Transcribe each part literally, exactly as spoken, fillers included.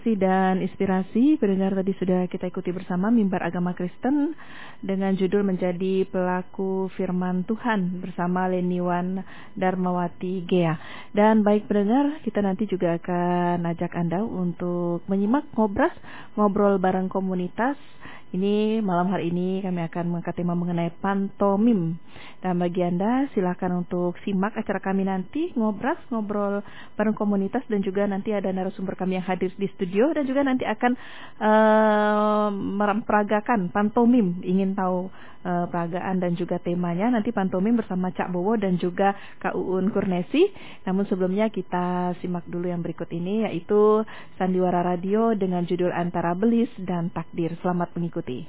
Dan inspirasi pendengar tadi sudah kita ikuti bersama Mimbar Agama Kristen dengan judul Menjadi Pelaku Firman Tuhan bersama Leniwan Darmawati Gea. Dan baik pendengar, kita nanti juga akan ajak Anda untuk menyimak ngobras ngobrol bareng komunitas. Ini malam hari ini kami akan mengangkat tema mengenai pantomim. Dan bagi Anda silakan untuk simak acara kami nanti ngobras ngobrol bareng komunitas, dan juga nanti ada narasumber kami yang hadir di studio dan juga nanti akan uh, memperagakan pantomim. Ingin tahu uh, peragaan dan juga temanya, nanti pantomim bersama Cak Bowo dan juga Kak Uun Kurnesi. Namun sebelumnya kita simak dulu yang berikut ini, yaitu Sandiwara Radio dengan judul Antara Belis dan Takdir. Selamat mengikuti. P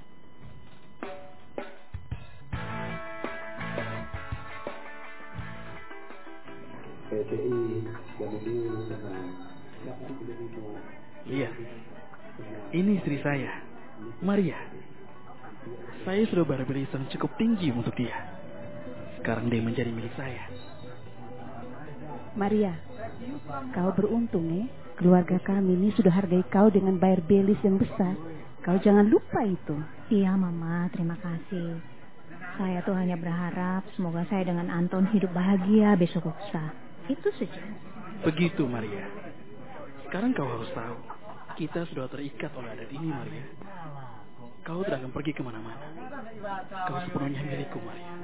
T I Iya, ini istri saya, Maria. Saya sudah berbarisan cukup tinggi untuk dia. Sekarang dia menjadi milik saya. Maria, kau beruntung ya. Keluarga kami ini sudah hargai kau dengan bayar belis yang besar. Kau jangan lupa itu. Iya Mama, terima kasih. Saya tuh hanya berharap semoga saya dengan Anton hidup bahagia besok lusa. Itu saja. Begitu Maria. Sekarang kau harus tahu, kita sudah terikat oleh adat ini Maria. Kau tidak akan pergi kemana-mana. Kau sepenuhnya milikku Maria.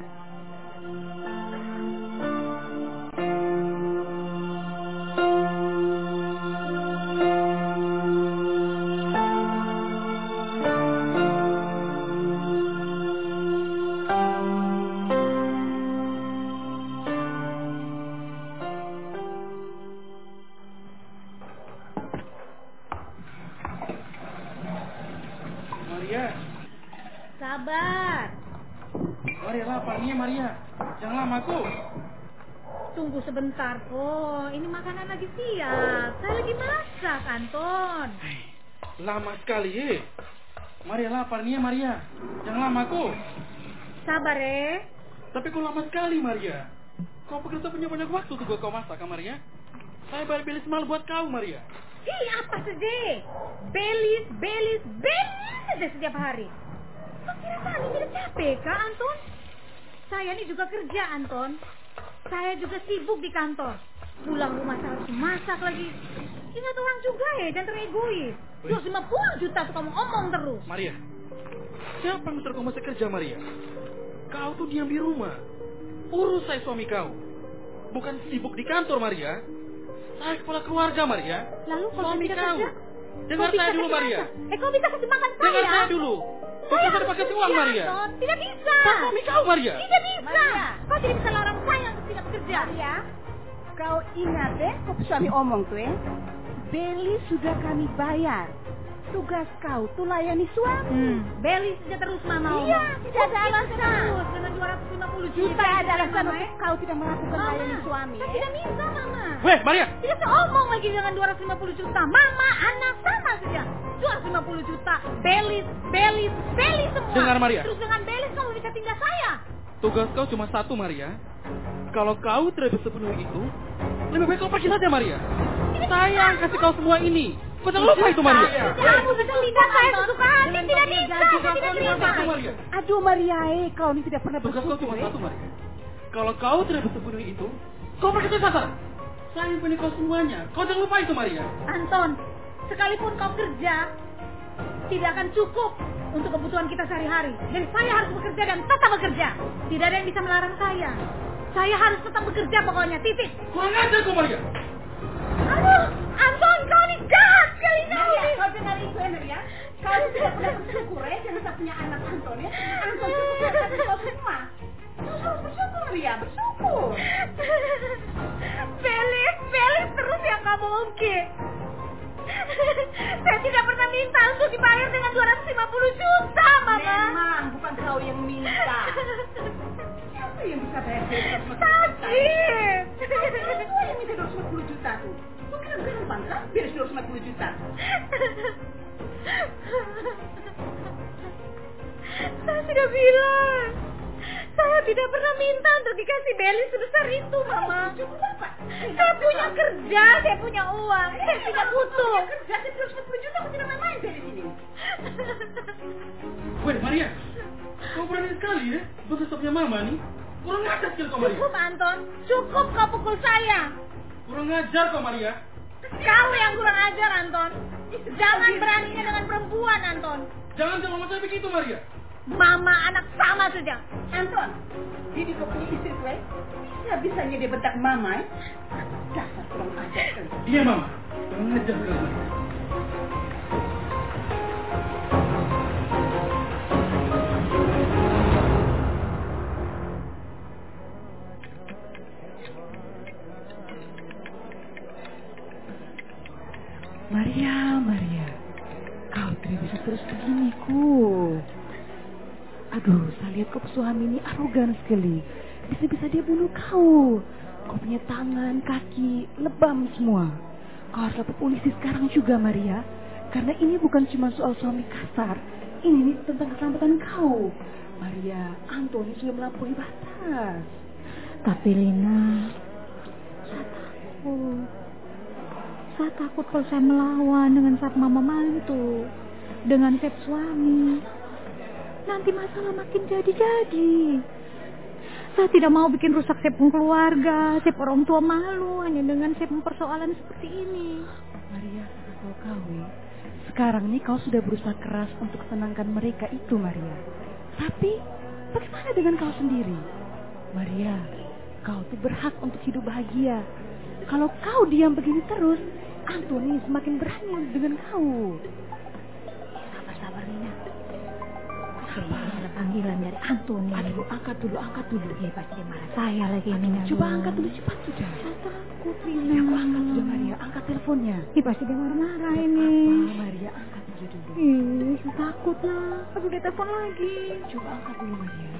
Sabar. Maria lapar nih Maria. Jangan lama aku. Tunggu sebentar kok. Ini makanan lagi siap. Saya lagi masak, Anton. Hei, lama sekali eh. Maria lapar nih Maria. Jangan lama aku. Sabar eh. Tapi kok lama sekali Maria. Kau pekerja punya banyak waktu tuh buat kau masak kan Maria. Saya bayar belis mahal buat kau Maria. Ih, apa saja? Belis, belis, belis saja setiap hari. Kok kira kami tidak capek kah, Anton? Saya ini juga kerja, Anton. Saya juga sibuk di kantor. Pulang rumah saya harus masak lagi. Ingat orang juga ya, jangan teregois. dua ratus lima puluh juta tuh kamu omong terus. Maria, siapa yang suruh kau masih kerja, Maria? Kau tuh diam di rumah. Urus saya suami kau. Bukan sibuk di kantor, Maria. Saya kepala keluarga, Maria. Lalu kalau suami tidak kau. kerja, Dengar saya dulu, Maria. Eh, kau bisa kasih makan saya? Dengar saya dulu. Saya harus pakai uang, Maria. Anton. Tidak bisa. Saya suami kau, Maria. Tidak bisa. Maria. Kau tidak bisa larang saya untuk tidak bekerja. Maria, kau ingat deh, kau suami omong tuh ya. Beli sudah kami bayar. Tugas kau tuh layani suami. Hmm. Beli saja terus Mama. Iya, tidak ada alasan. Terus dengan dua ratus lima puluh juta. Tidak ada alasan Mama, untuk kau tidak melakukan Mama, layani suami. Saya ya? tidak bisa, Mama. Weh, Maria. Tidak bisa omong lagi dengan dua ratus lima puluh juta. Mama, anak sama saja. dua ratus lima puluh juta. Belis, belis, belis semua. Dengar, Maria. Terus dengan belis kamu bisa tinggal saya. Tugas kau cuma satu, Maria. Kalau kau tidak bisa penuhi itu, lebih baik kau pergi saja, Maria. Saya yang kasih kau semua ini. Kau jangan lupa itu, Maria. Kamu bisa tidak saya sesuka hati. Tidak bisa. Saya tidak terima. Maria. Aduh Maria, eh, kau ini tidak pernah Tugas kau bersyukur. cuma eh. satu, Maria. Kalau kau tidak bisa penuhi itu, kau pergi saja sana. Saya yang punya kau semuanya. Kau jangan lupa itu, Maria. Anton, sekalipun kau kerja, tidak akan cukup untuk kebutuhan kita sehari-hari. Dan saya harus bekerja dan tetap bekerja. Tidak ada yang bisa melarang saya. Saya harus tetap bekerja pokoknya, titik. Kurang ajar kau, Maria. Aduh, Anton, kau ini jahat sekali kau Maria, ini. kau dengar itu ya Maria. Kau itu tidak pernah bersyukur ya karena tak punya anak Anton ya. Anton itu kasih kau semua. Kau harus bersyukur Maria, bersyukur. Belis, belis terus yang kamu ungkit. Saya tidak pernah minta untuk dibayar dengan dua ratus lima puluh juta, Mama. Memang bukan kau yang minta. Siapa yang bisa bayar dua ratus lima puluh juta? Sakit. Kau yang minta dua ratus lima puluh juta tuh. Kau kira gampang kan beres dua ratus lima puluh juta? Saya sudah bilang, Saya tidak pernah minta untuk dikasih beli sebesar itu, Mama. Cukup apa? Saya punya kerja, saya punya uang, saya tidak butuh. Punya kerja, saya terus sepuluh juta, aku tidak main-main dari sini. Weh, Maria. Kau berani sekali ya? Bekas punya mama nih. Kurang ajar sekali kau, Maria. Cukup, Anton. Cukup kau pukul saya. Kurang ajar kau, Maria. Kau yang kurang ajar, Anton. Jangan beraninya dengan perempuan, Anton. Jangan sama saya begitu, Maria. Mama anak sama saja. Anton, ini kau punya istri gue. Bisa-bisanya dia bentak mama, eh? Dasar kurang ajar sekali. Iya, Mama. Kurang ajar sekali, Maria. Maria, Maria, kau tidak bisa terus begini, ku. Aduh, saya lihat kau suami ini arogan sekali. Bisa-bisa dia bunuh kau. Kau punya tangan, kaki, lebam semua. Kau harus lapor polisi sekarang juga, Maria. Karena ini bukan cuma soal suami kasar. Ini tentang keselamatan kau. Maria, Antoni sudah melampaui batas. Tapi Lina, saya takut. Saya takut kalau saya melawan dengan Sap Mama Mantu, dengan Sap suami. Nanti masalah makin jadi-jadi. Saya tidak mau bikin rusak Sap keluarga, Sap orang tua malu hanya dengan Sap persoalan seperti ini. Maria, saya tahu kau, sekarang nih kau sudah berusaha keras untuk senangkan mereka itu, Maria. Tapi bagaimana dengan kau sendiri? Maria, kau tuh berhak untuk hidup bahagia. Kalau kau diam begini terus, Antoni semakin berani dengan kau. Sabar-sabar, Lina. Kayaknya ada panggilan dari Antoni. Aduh, angkat dulu, angkat dulu. Ya, pasti dia marah saya lagi ini. Coba angkat dulu, cepat sudah. Saya takut, Lina. Ya, aku angkat sudah, Maria. Angkat teleponnya. Ya, pasti dia marah-marah ini. Apa, Maria? Angkat aja dulu. Ih, saya takut lah. Aku dia telepon lagi. Coba angkat dulu, Maria.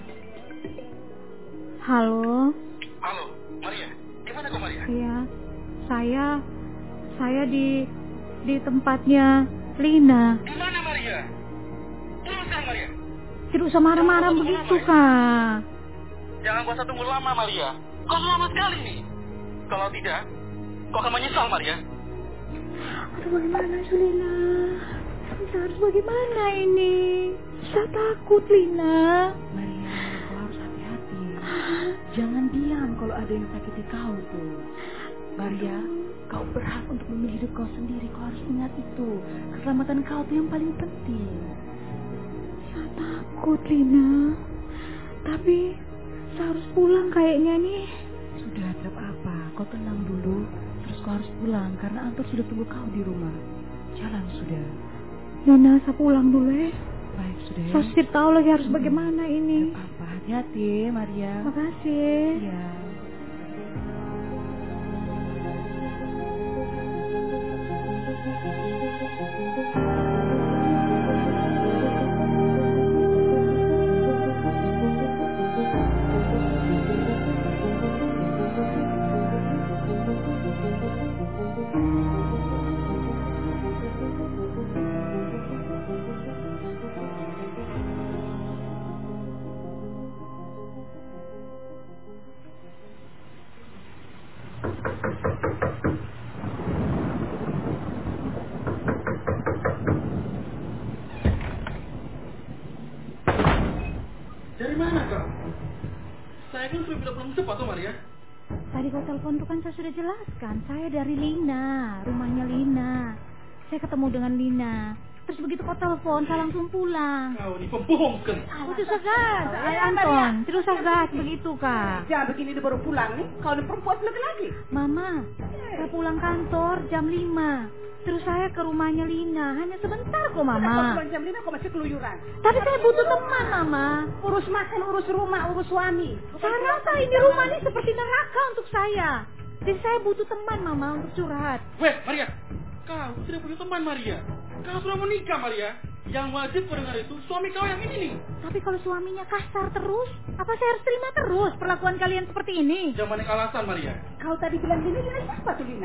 Halo. Halo, Maria. Di mana kau, Maria? Iya, saya saya di di tempatnya Lina. Di mana, Maria? Teruskan, Maria. Tidak usah marah-marah begitu, Kak. Jangan gua tunggu lama, Maria. Kau lama sekali nih. Kalau tidak, kau akan menyesal, Maria. Aduh, bagaimana sih, Lina? Saya harus bagaimana ini? Saya takut, Lina. Maria, kau harus hati-hati. Jangan diam kalau ada yang sakiti kau tuh. Maria, kau berhak untuk memilih hidup kau sendiri. Kau harus ingat itu. Keselamatan kau tuh yang paling penting. Saya takut, Lina. Tapi saya harus pulang kayaknya nih. Sudah, tidak apa-apa. Kau tenang dulu. Terus kau harus pulang karena Anton sudah tunggu kau di rumah. Jalan sudah. Lina, saya pulang dulu ya. Baik, sudah ya. Saya tidak tahu lagi harus bagaimana ini. Tidak apa-apa. Hati-hati, Maria. Makasih. Iya. Dari mana kau? Saya kan sudah bilang belum cepat tuh, Maria. Tadi kau telepon tuh kan saya sudah jelaskan. Saya dari Lina, rumahnya Lina. Saya ketemu dengan Lina. Terus begitu kau telepon, saya langsung pulang. Kau ini pembohong sekali. Oh, itu segas, Anton. Terus segas begitu, Kak. Jangan begini dia baru pulang nih. Kau ini perempuan lagi lagi. Mama, saya pulang kantor jam lima. Terus saya ke rumahnya Lina. Hanya sebentar kok, Mama. Kalau pulang jam lima kau masih keluyuran. Tapi saya butuh teman, Mama. Urus makan, urus rumah, urus suami. Saya rasa ini rumah ini seperti neraka untuk saya. Jadi saya butuh teman, Mama, untuk curhat. Weh, Maria. Kau tidak punya teman, Maria. Kau sudah menikah, Maria. Yang wajib kau dengar itu suami kau yang ini nih. Tapi kalau suaminya kasar terus, apa saya harus terima terus perlakuan kalian seperti ini? Jangan banyak alasan, Maria. Kau tadi bilang gini dengan siapa tuh, Lina?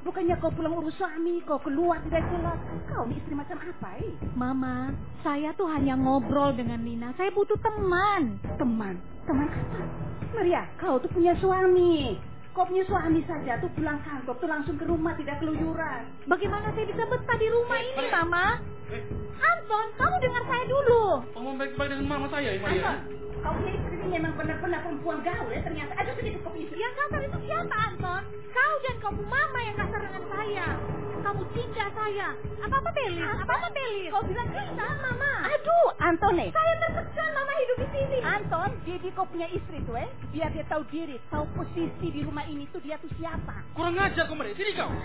Bukannya kau pulang urus suami, kau keluar tidak jelas. Kau ini istri macam apa, eh? Mama, saya tuh hanya ngobrol dengan Nina. Saya butuh teman. Teman? Teman apa? Maria, kau tuh punya suami. Kau punya suami saja tuh pulang kantor tuh langsung ke rumah, tidak keluyuran. Bagaimana saya bisa betah di rumah ini, Mama? Anton, kamu dengar saya dulu. Ngomong baik-baik dengan mama saya, ya, Maria. Anton, kau punya istri ini memang benar-benar perempuan gaul ya ternyata. Aduh, sedikit kau punya istri. Yang kasar itu siapa, Anton? Kau dan kamu Mama yang kasar dengan saya. Kamu cinta saya. Apa-apa Belis? Apa-apa Belis? Kau bilang kasar, Mama. Aduh, Antone. saya terkesan Mama hidup di sini. Anton, jadi kau punya istri tuh eh. Biar dia tahu diri, tahu posisi di rumah ini tuh dia tuh siapa. Kurang ajar kau, Maria. Sini kau.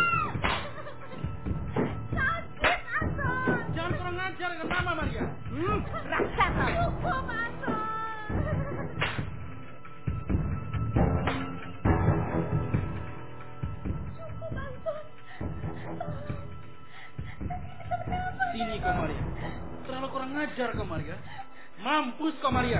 Sakit, Anton. Jangan kurang ajar dengan mama, Maria. Hmm, raksasa. Cukup, Anton. Cukup, Anton. Sini kau, Maria. Terlalu kurang ajar kau, Maria. Mampus kau, Maria.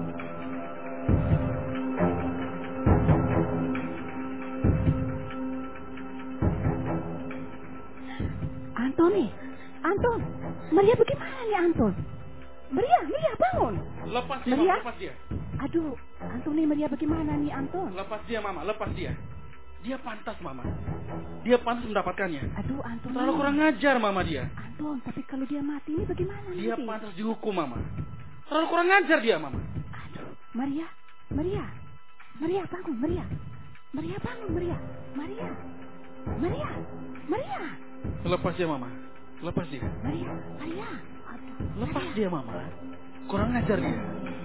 Antoni, Anton, Maria bagaimana nih Anton? Maria, Maria bangun. Lepas dia, Maria? Mama, lepas dia. Aduh, Antoni Maria bagaimana nih Anton? Lepas dia, Mama, lepas dia. Dia pantas, Mama. Dia pantas mendapatkannya. Aduh, Anton. Terlalu kurang ajar, Mama, dia. Anton, tapi kalau dia mati ini bagaimana Dia nanti? pantas dihukum, Mama. Terlalu kurang ajar dia, Mama. Aduh, Maria, Maria, Maria bangun, Maria, Maria bangun, Maria, Maria, Maria, Maria, Lepas dia, Mama. Lepas dia. Maria, Maria. Aduh, Lepas Maria. dia, Mama. Kurang ajar dia.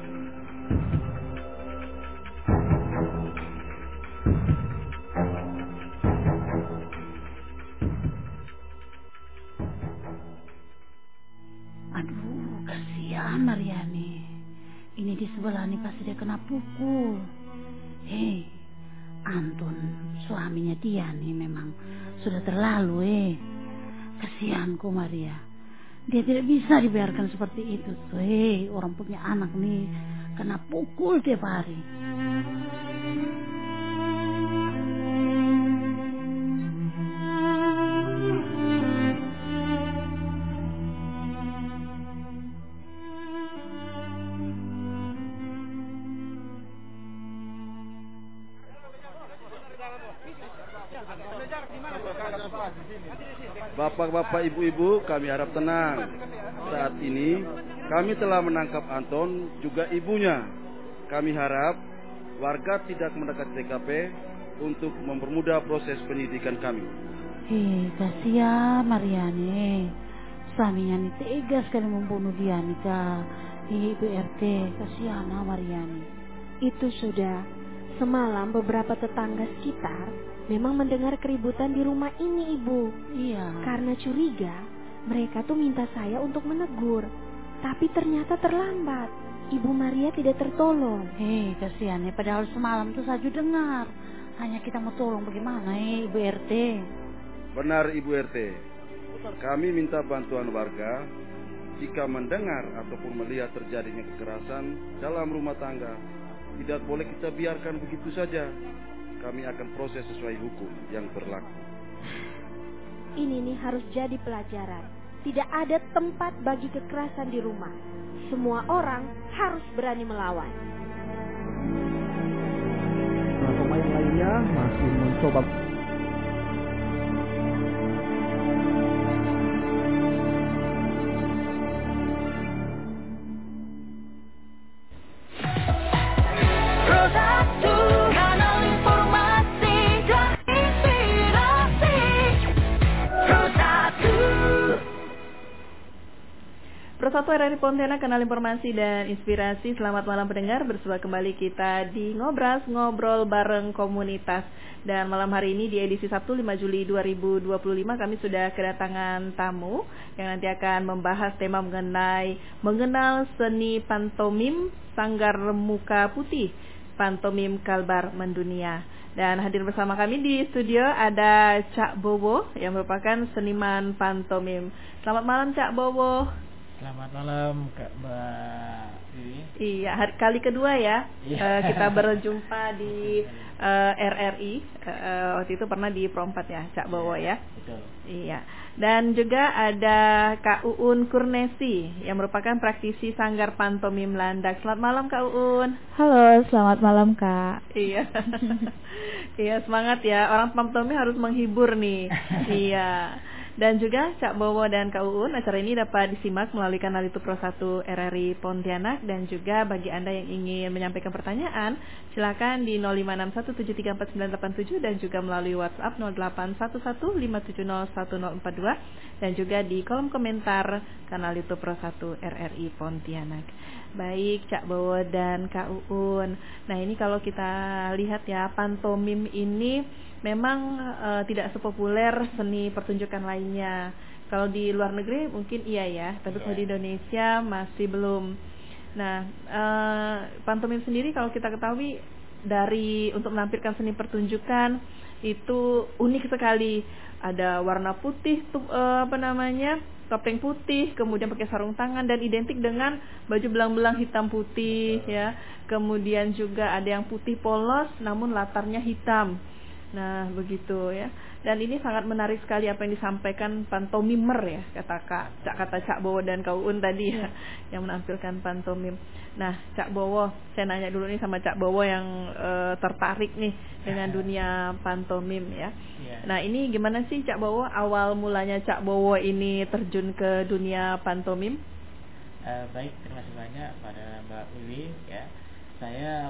Aduh, kasihan Mariani. Ini di sebelah nih pasti dia kena pukul. Hei, Anton, suaminya dia nih memang sudah terlalu eh. Kasihanku Maria. Dia tidak bisa dibiarkan seperti itu tuh. Hei, orang punya anak nih kena pukul tiap hari. Bapak-bapak, ibu-ibu, kami harap tenang. Saat ini kami telah menangkap Anton juga ibunya. Kami harap warga tidak mendekat T K P untuk mempermudah proses penyidikan kami. Hei, kasihan Mariani. Suaminya nih tega sekali membunuh dia nih kak. Hei, Ibu R T, kasihan Mariani. Itu sudah. Semalam beberapa tetangga sekitar memang mendengar keributan di rumah ini, Ibu. Iya. Karena curiga, mereka tuh minta saya untuk menegur. Tapi ternyata terlambat. Ibu Maria tidak tertolong. Hei, kasihan ya. Padahal semalam tuh Saju dengar. Hanya kita mau tolong bagaimana ya, Ibu R T? Benar, Ibu R T. Kami minta bantuan warga jika mendengar ataupun melihat terjadinya kekerasan dalam rumah tangga. Tidak boleh kita biarkan begitu saja. Kami akan proses sesuai hukum yang berlaku. Ini nih harus jadi pelajaran. Tidak ada tempat bagi kekerasan di rumah. Semua orang harus berani melawan. Nah, pemain lainnya masih mencoba. Persatu R R I Pontianak, kanal informasi dan inspirasi. Selamat malam pendengar, bersua kembali kita di Ngobras, ngobrol bareng komunitas. Dan malam hari ini di edisi Sabtu lima Juli dua ribu dua puluh lima kami sudah kedatangan tamu yang nanti akan membahas tema mengenai mengenal seni pantomim Sanggar Muka Putih, pantomim Kalbar Mendunia. Dan hadir bersama kami di studio ada Cak Bowo yang merupakan seniman pantomim. Selamat malam Cak Bowo. Selamat malam Kak Mbak Wiwi. Iya, hari, kali kedua ya uh, kita berjumpa di uh, R R I. Uh, waktu itu pernah di Pro empat ya, Cak Bowo ya. Betul. Iya. Dan juga ada Kak Uun Kurnesi yang merupakan praktisi Sanggar Pantomim Landak. Selamat malam Kak Uun. Halo, selamat malam Kak. Iya. Iya, semangat ya. Orang pantomim harus menghibur nih. Iya. Dan juga Cak Bowo dan Kak Uun, acara ini dapat disimak melalui kanal YouTube Pro satu R R I Pontianak. Dan juga bagi Anda yang ingin menyampaikan pertanyaan, silakan di nol lima enam satu tujuh tiga empat sembilan delapan tujuh dan juga melalui WhatsApp nol delapan satu satu lima tujuh nol satu nol empat dua dan juga di kolom komentar kanal YouTube Pro satu R R I Pontianak. Baik Cak Bowo dan Kak Uun. Nah, ini kalau kita lihat ya, pantomim ini memang uh, tidak sepopuler seni pertunjukan lainnya. Kalau di luar negeri mungkin iya ya, tapi kalau di Indonesia masih belum. Nah, uh, pantomim sendiri kalau kita ketahui dari untuk menampilkan seni pertunjukan itu unik sekali. Ada warna putih, tuh, uh, apa namanya, topeng putih, kemudian pakai sarung tangan dan identik dengan baju belang-belang hitam putih ya. Kemudian juga ada yang putih polos, namun latarnya hitam. Nah, begitu ya. Dan ini sangat menarik sekali apa yang disampaikan pantomimer ya, kata Kak, kata Cak Bowo dan Kak Uun tadi ya, yang menampilkan pantomim. Nah, Cak Bowo, saya nanya dulu nih sama Cak Bowo yang uh, tertarik nih dengan dunia pantomim ya. Nah, ini gimana sih Cak Bowo awal mulanya Cak Bowo ini terjun ke dunia pantomim? Uh, baik, terima kasih banyak pada Mbak Wiwi ya. Saya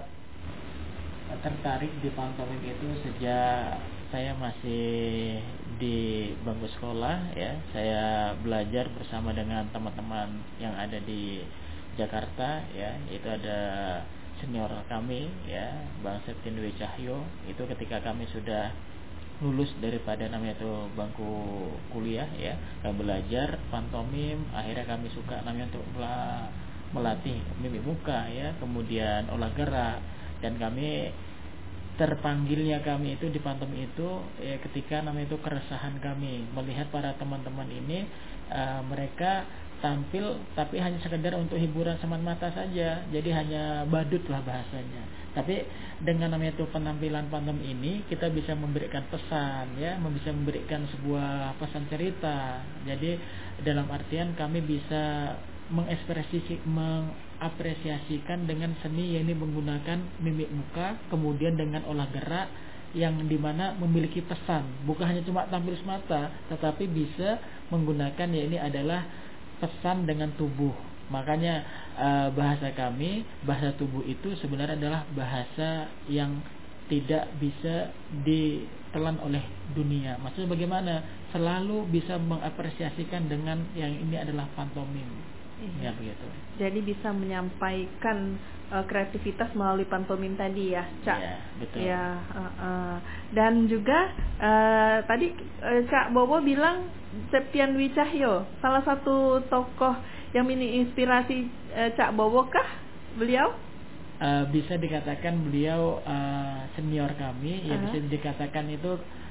tertarik di pantomim itu sejak saya masih di bangku sekolah ya. Saya belajar bersama dengan teman-teman yang ada di Jakarta ya. Itu ada senior kami ya, Bang Septian Dwi Cahyo. Itu ketika kami sudah lulus daripada namanya itu bangku kuliah ya, kami belajar pantomim. Akhirnya kami suka namanya untuk melatih mimik muka ya, kemudian olah gerak. Dan kami terpanggilnya kami itu di pantomim itu ya, ketika namanya itu keresahan kami melihat para teman-teman ini uh, mereka tampil tapi hanya sekedar untuk hiburan semata-mata saja, jadi hanya badut lah bahasanya. Tapi dengan namanya itu penampilan pantomim ini kita bisa memberikan pesan ya, bisa memberikan sebuah pesan cerita. Jadi dalam artian kami bisa mengekspresi mengapresiasikan dengan seni yang ini menggunakan mimik muka, kemudian dengan olah gerak yang dimana memiliki pesan, bukan hanya cuma tampil semata, tetapi bisa menggunakan ya ini adalah pesan dengan tubuh. Makanya uh, bahasa kami, bahasa tubuh itu sebenarnya adalah bahasa yang tidak bisa ditelan oleh dunia. Maksudnya bagaimana? Selalu bisa mengapresiasikan dengan yang ini adalah pantomim. Iya. Ya begitu. Jadi bisa menyampaikan uh, kreativitas melalui pantomim tadi ya, Cak. Ya, betul. Ya, uh, uh. Dan juga uh, tadi uh, Cak Bowo bilang Septian Dwi Cahyo, salah satu tokoh yang menginspirasi uh, Cak Bowo kah beliau? Uh, bisa dikatakan beliau uh, senior kami, uh-huh. ya bisa dikatakan itu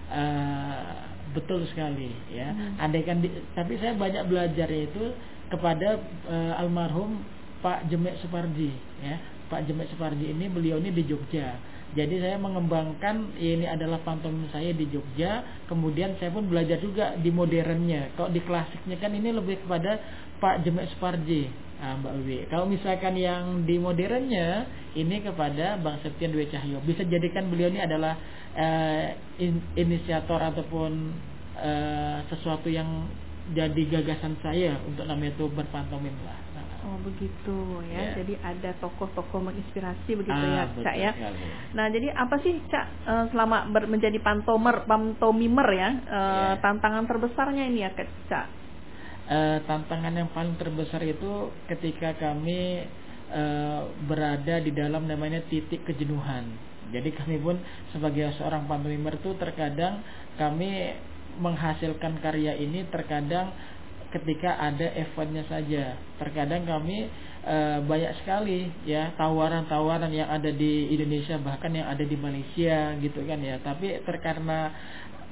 uh, betul sekali ya. Uh-huh. Andaikan di, tapi saya banyak belajar itu kepada uh, almarhum Pak Jemek Supardi ya. Pak Jemek Supardi ini beliau ini di Jogja. Jadi saya mengembangkan ini adalah pantomim saya di Jogja. Kemudian saya pun belajar juga di modernnya. Kalau di klasiknya kan ini lebih kepada Pak Jemek Supardi, nah, Mbak Wiwi. Kalau misalkan yang di modernnya ini kepada Bang Septian Dwi Cahyo. Bisa jadikan beliau ini adalah uh, in, inisiator ataupun uh, sesuatu yang jadi gagasan saya untuk namanya itu berpantomim lah. Oh begitu ya. Yeah. Jadi ada tokoh-tokoh menginspirasi begitu ah, ya, Cak ya. Sekali. Nah, jadi apa sih Cak uh, selama ber- menjadi pantomer, pantomimer ya, uh, yeah. tantangan terbesarnya ini ya, Cak? Uh, tantangan yang paling terbesar itu ketika kami uh, berada di dalam namanya titik kejenuhan. Jadi kami pun sebagai seorang pantomimer itu terkadang kami menghasilkan karya ini terkadang ketika ada eventnya saja. Terkadang kami e, banyak sekali ya tawaran-tawaran yang ada di Indonesia, bahkan yang ada di Malaysia gitu kan ya. Tapi terkarena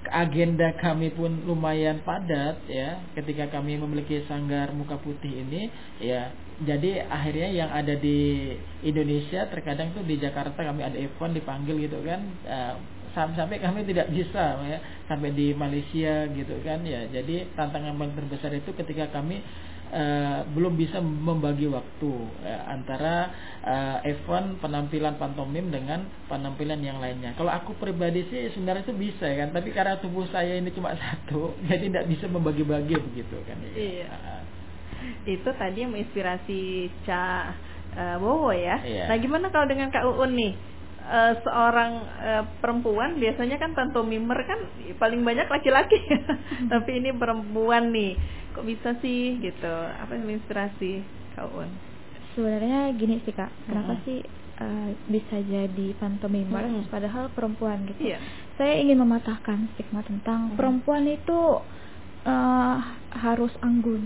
agenda kami pun lumayan padat ya, ketika kami memiliki Sanggar Muka Putih ini ya. Jadi akhirnya yang ada di Indonesia, terkadang tuh di Jakarta kami ada event dipanggil gitu kan, uh, sampai kami tidak bisa ya, sampai di Malaysia gitu kan ya. Jadi tantangan paling terbesar itu ketika kami Uh, belum bisa membagi waktu uh, antara uh, event penampilan pantomim dengan penampilan yang lainnya. Kalau aku pribadi sih sebenarnya itu bisa kan, tapi karena tubuh saya ini cuma satu, jadi tidak bisa membagi-bagi begitu kan. Iya. Uh, itu tadi yang menginspirasi Cak uh, Bowo ya. Iya. Nah gimana kalau dengan Kak Uun nih? Uh, seorang uh, perempuan biasanya kan pantomimer kan paling banyak laki-laki, tapi ini perempuan nih, kok bisa sih gitu? Apa yang menginspirasi Kak Uun? Sebenarnya gini sih Kak, kenapa Mm-hmm. sih uh, bisa jadi pantomimer Mm-hmm. padahal perempuan gitu? Iya. Saya ingin mematahkan stigma tentang mm-hmm. perempuan itu uh, harus anggun.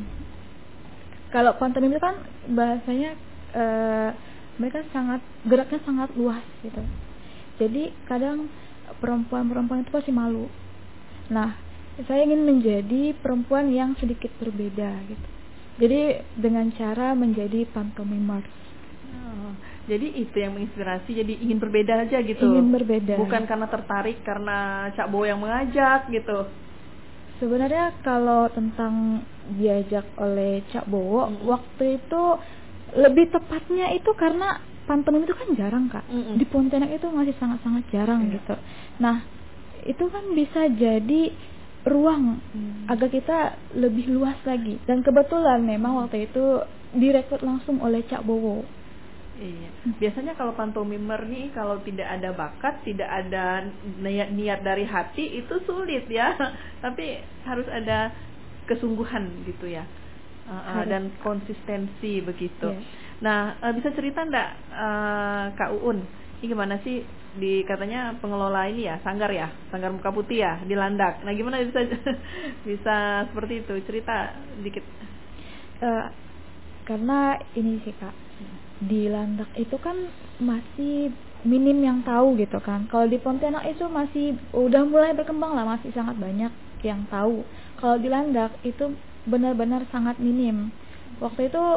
Kalau pantomim itu kan bahasanya uh, mereka sangat geraknya sangat luas gitu. Jadi kadang perempuan-perempuan itu pasti malu. Nah, saya ingin menjadi perempuan yang sedikit berbeda gitu. Jadi dengan cara menjadi pantomimer. Oh, jadi itu yang menginspirasi, jadi ingin berbeda aja gitu. Ingin berbeda. Bukan karena tertarik karena Cak Bowo yang mengajak gitu. Sebenarnya kalau tentang diajak oleh Cak Bowo, hmm. waktu itu lebih tepatnya itu karena pantomim itu kan jarang Kak. Mm-mm. Di Pontianak itu masih sangat-sangat jarang yeah. gitu. Nah, itu kan bisa jadi ruang mm. agar kita lebih luas lagi. Dan kebetulan memang waktu itu direkrut langsung oleh Cak Bowo. Iya. Biasanya kalau pantomimer nih kalau tidak ada bakat, tidak ada niat, niat dari hati itu sulit ya. Tapi harus ada kesungguhan gitu ya. Uh, uh, dan konsistensi begitu. Yeah. Nah, uh, bisa cerita enggak uh, Kak Uun, ini gimana sih di katanya pengelola ini ya, sanggar ya, Sanggar Muka Putih ya di Landak. Nah, gimana bisa bisa seperti itu? Cerita dikit. Uh, karena ini sih Kak, di Landak itu kan masih minim yang tahu gitu kan. Kalau di Pontianak itu masih udah mulai berkembang lah, masih sangat banyak yang tahu. Kalau di Landak itu benar-benar sangat minim. Waktu itu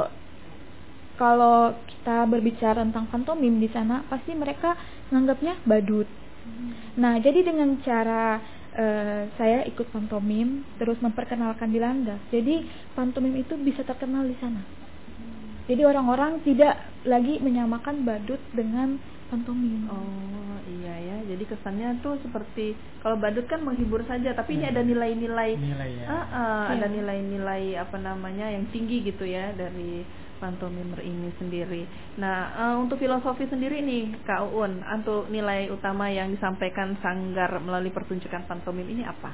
kalau kita berbicara tentang pantomim di sana, pasti mereka menganggapnya badut. Hmm. Nah, jadi dengan cara uh, saya ikut pantomim, terus memperkenalkan di Landak, jadi pantomim itu bisa terkenal di sana. Hmm. Jadi orang-orang tidak lagi menyamakan badut dengan pantomim. Oh iya ya, jadi kesannya tuh seperti kalau badut kan menghibur saja, tapi hmm. ini ada nilai-nilai, Nilai, ya. uh, uh, ya. ada nilai-nilai apa namanya yang tinggi gitu ya dari pantomimer ini sendiri. Nah uh, untuk filosofi sendiri nih Kak Uun, untuk nilai utama yang disampaikan Sanggar melalui pertunjukan pantomim ini apa?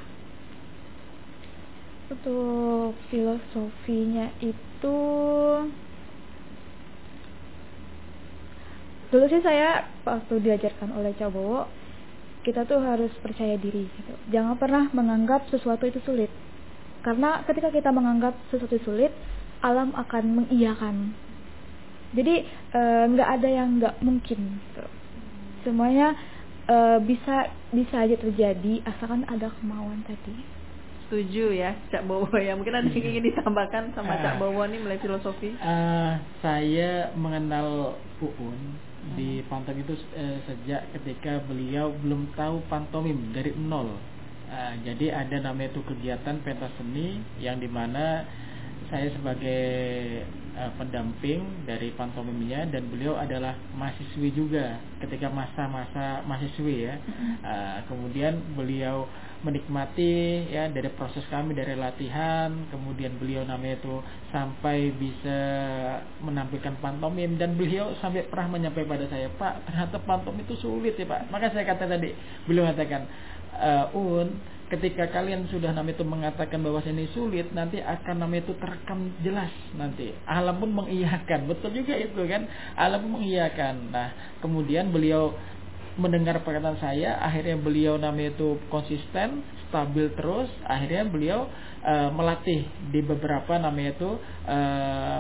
Untuk filosofinya itu dulu sih saya waktu diajarkan oleh Cak Bowo, kita tuh harus percaya diri gitu. Jangan pernah menganggap sesuatu itu sulit. Karena ketika kita menganggap sesuatu sulit, alam akan mengiyakan. Jadi nggak e, ada yang nggak mungkin gitu. Semuanya e, bisa bisa aja terjadi asalkan ada kemauan tadi. Setuju ya Cak Bowo ya. Mungkin ada yang ingin ditambahkan sama uh, Cak Bowo nih mulai filosofi. Uh, saya mengenal Uun di pantomim itu uh, sejak ketika beliau belum tahu pantomim dari nol. Uh, jadi ada namanya itu kegiatan pentas seni yang dimana saya sebagai uh, pendamping dari pantomimnya dan beliau adalah mahasiswi juga ketika masa-masa mahasiswi ya. Uh, kemudian beliau menikmati ya dari proses kami dari latihan, kemudian beliau namanya itu sampai bisa menampilkan pantomim dan beliau sampai pernah menyampaikan pada saya, Pak, ternyata pantomim itu sulit ya Pak. Maka saya kata tadi, beliau mengatakan, uh, Un, ketika kalian sudah namanya itu mengatakan bahwa ini sulit, nanti akan namanya itu terekam jelas nanti. Alam pun mengiyakan, betul juga itu kan, alam pun mengiyakan. Nah, kemudian beliau mendengar perkataan saya, akhirnya beliau namanya itu konsisten, stabil terus, akhirnya beliau uh, melatih di beberapa namanya itu uh,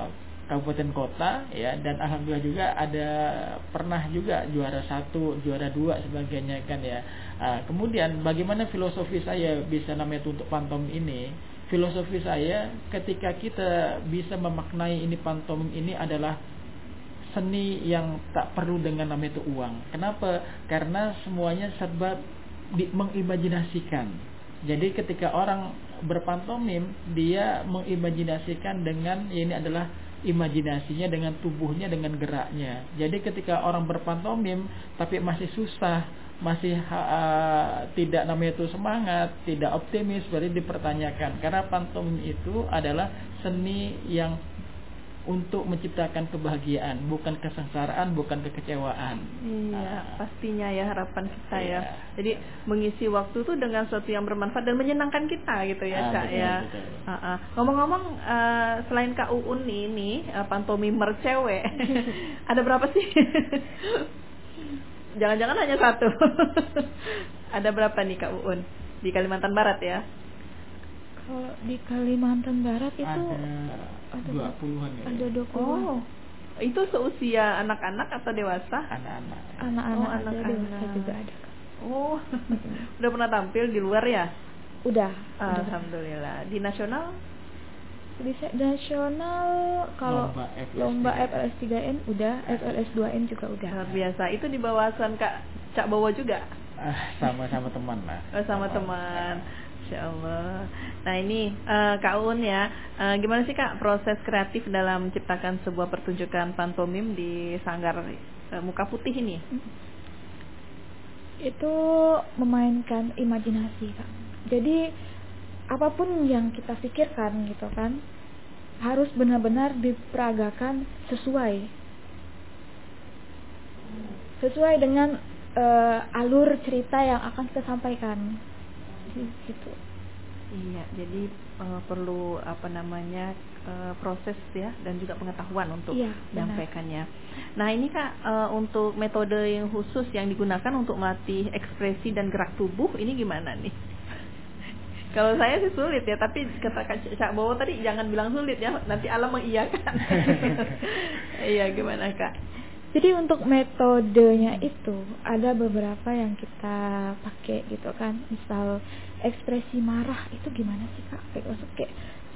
kabupaten kota ya, dan alhamdulillah juga ada pernah juga juara satu, juara dua sebagainya kan ya. Uh, kemudian bagaimana filosofi saya bisa namanya untuk pantomim ini? Filosofi saya ketika kita bisa memaknai ini pantomim ini adalah seni yang tak perlu dengan namanya itu uang. Kenapa? Karena semuanya serba di, mengimajinasikan. Jadi ketika orang berpantomim, dia mengimajinasikan dengan ya ini adalah imajinasinya dengan tubuhnya, dengan geraknya. Jadi ketika orang berpantomim tapi masih susah, masih uh, tidak namanya itu semangat, tidak optimis, berarti dipertanyakan. Karena pantomim itu adalah seni yang untuk menciptakan kebahagiaan, bukan kesengsaraan, bukan kekecewaan. Iya, uh, pastinya ya harapan kita iya. ya. Jadi mengisi waktu itu dengan sesuatu yang bermanfaat dan menyenangkan kita gitu ya, ah, Kak betul, ya. betul. Uh, uh. Ngomong-ngomong, uh, selain Kak Uun nih, nih uh, pantomimer cewek, ada berapa sih? Jangan-jangan hanya satu. Ada berapa nih Kak Uun di Kalimantan Barat ya? Kalau di Kalimantan Barat itu ada dua puluhan ya. Ada dua puluhan. Oh, itu seusia anak-anak atau dewasa? Anak-anak. Anak-anak Oh, ada, anak-anak. dewasa juga ada. Oh, udah pernah tampil di luar ya? Udah. Alhamdulillah. Di nasional? Di nasional kalau lomba F L S tiga N udah, F L S dua N juga udah. Luar biasa. Itu di bawasan Kak Cak Bowo juga? Ah, sama-sama teman lah. Oh, sama, sama teman. Insya Allah. Nah ini uh, Kak Un ya, uh, gimana sih Kak proses kreatif dalam menciptakan sebuah pertunjukan pantomim di Sanggar uh, Muka Putih ini? Itu memainkan imajinasi Kak. Jadi apapun yang kita pikirkan gitu kan, harus benar-benar diperagakan sesuai sesuai dengan uh, alur cerita yang akan kita sampaikan. Gitu. Iya, jadi uh, perlu apa namanya uh, proses ya dan juga pengetahuan untuk iya, menyampaikannya. Nah ini Kak uh, untuk metode yang khusus yang digunakan untuk melatih ekspresi dan gerak tubuh ini gimana nih? Kalau saya sih sulit ya, tapi kata Kak Cak Bowo tadi jangan bilang sulit ya, nanti alam mengiyakan. Iya gimana Kak? Jadi untuk metodenya itu ada beberapa yang kita pakai gitu kan. Misal ekspresi marah itu gimana sih Kak? Kayak maksud kayak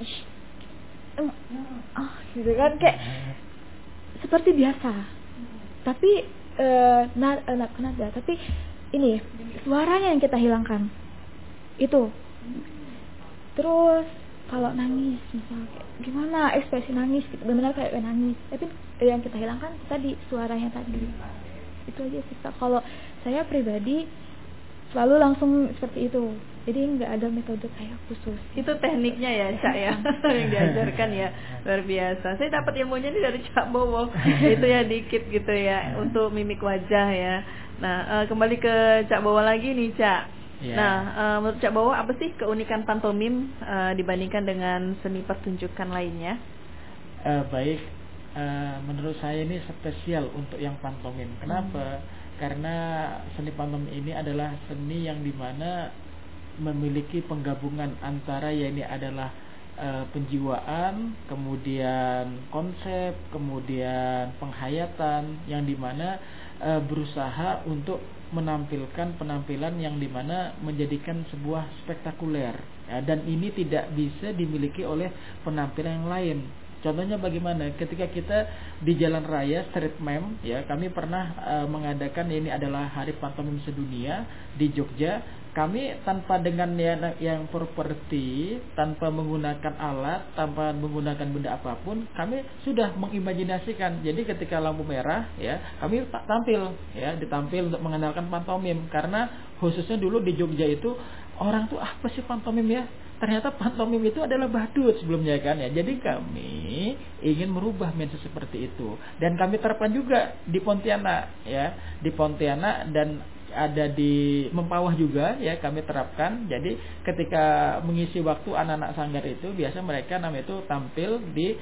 ah gitu kan, kayak seperti biasa. Tapi eh uh, nada, nada, tapi ini suaranya yang kita hilangkan. Itu. Terus kalau nangis misal kayak gimana ekspresi nangis gitu, benar-benar kayak nangis, tapi yang kita hilangkan tadi suaranya tadi. Itu aja sih Kak. Kalau saya pribadi selalu langsung seperti itu, jadi nggak ada metode kayak khusus. Itu tekniknya ya Cak ya yang diajarkan ya, luar biasa. Saya dapat ilmunya ini dari Cak Bowo. Itu ya dikit gitu ya untuk mimik wajah ya. Nah uh, kembali ke Cak Bowo lagi nih Cak. Yeah. Nah, uh, menurut Cak Bowo apa sih keunikan pantomim uh, dibandingkan dengan seni pertunjukan lainnya? Uh, baik, uh, menurut saya ini spesial untuk yang pantomim. Kenapa? Hmm. Karena seni pantomim ini adalah seni yang dimana memiliki penggabungan antara ya ini adalah uh, penjiwaan, kemudian konsep, kemudian penghayatan, yang dimana uh, berusaha untuk menampilkan penampilan yang dimana menjadikan sebuah spektakuler ya, dan ini tidak bisa dimiliki oleh penampilan yang lain. Contohnya bagaimana? Ketika kita di jalan raya street meme ya, kami pernah uh, mengadakan ini adalah Hari Pantomim Sedunia di Jogja. Kami tanpa dengan yang, yang properti, tanpa menggunakan alat, tanpa menggunakan benda apapun, kami sudah mengimajinasikan. Jadi ketika lampu merah, ya, kami tampil, ya, ditampil untuk mengenalkan pantomim. Karena khususnya dulu di Jogja itu orang tuh apa sih pantomim ya? Ternyata pantomim itu adalah badut sebelumnya kan ya. Jadi kami ingin merubah mindset seperti itu. Dan kami terapkan juga di Pontianak, ya, di Pontianak dan ada di Mempawah juga ya kami terapkan. Jadi ketika mengisi waktu anak-anak sanggar itu biasa mereka namanya itu tampil di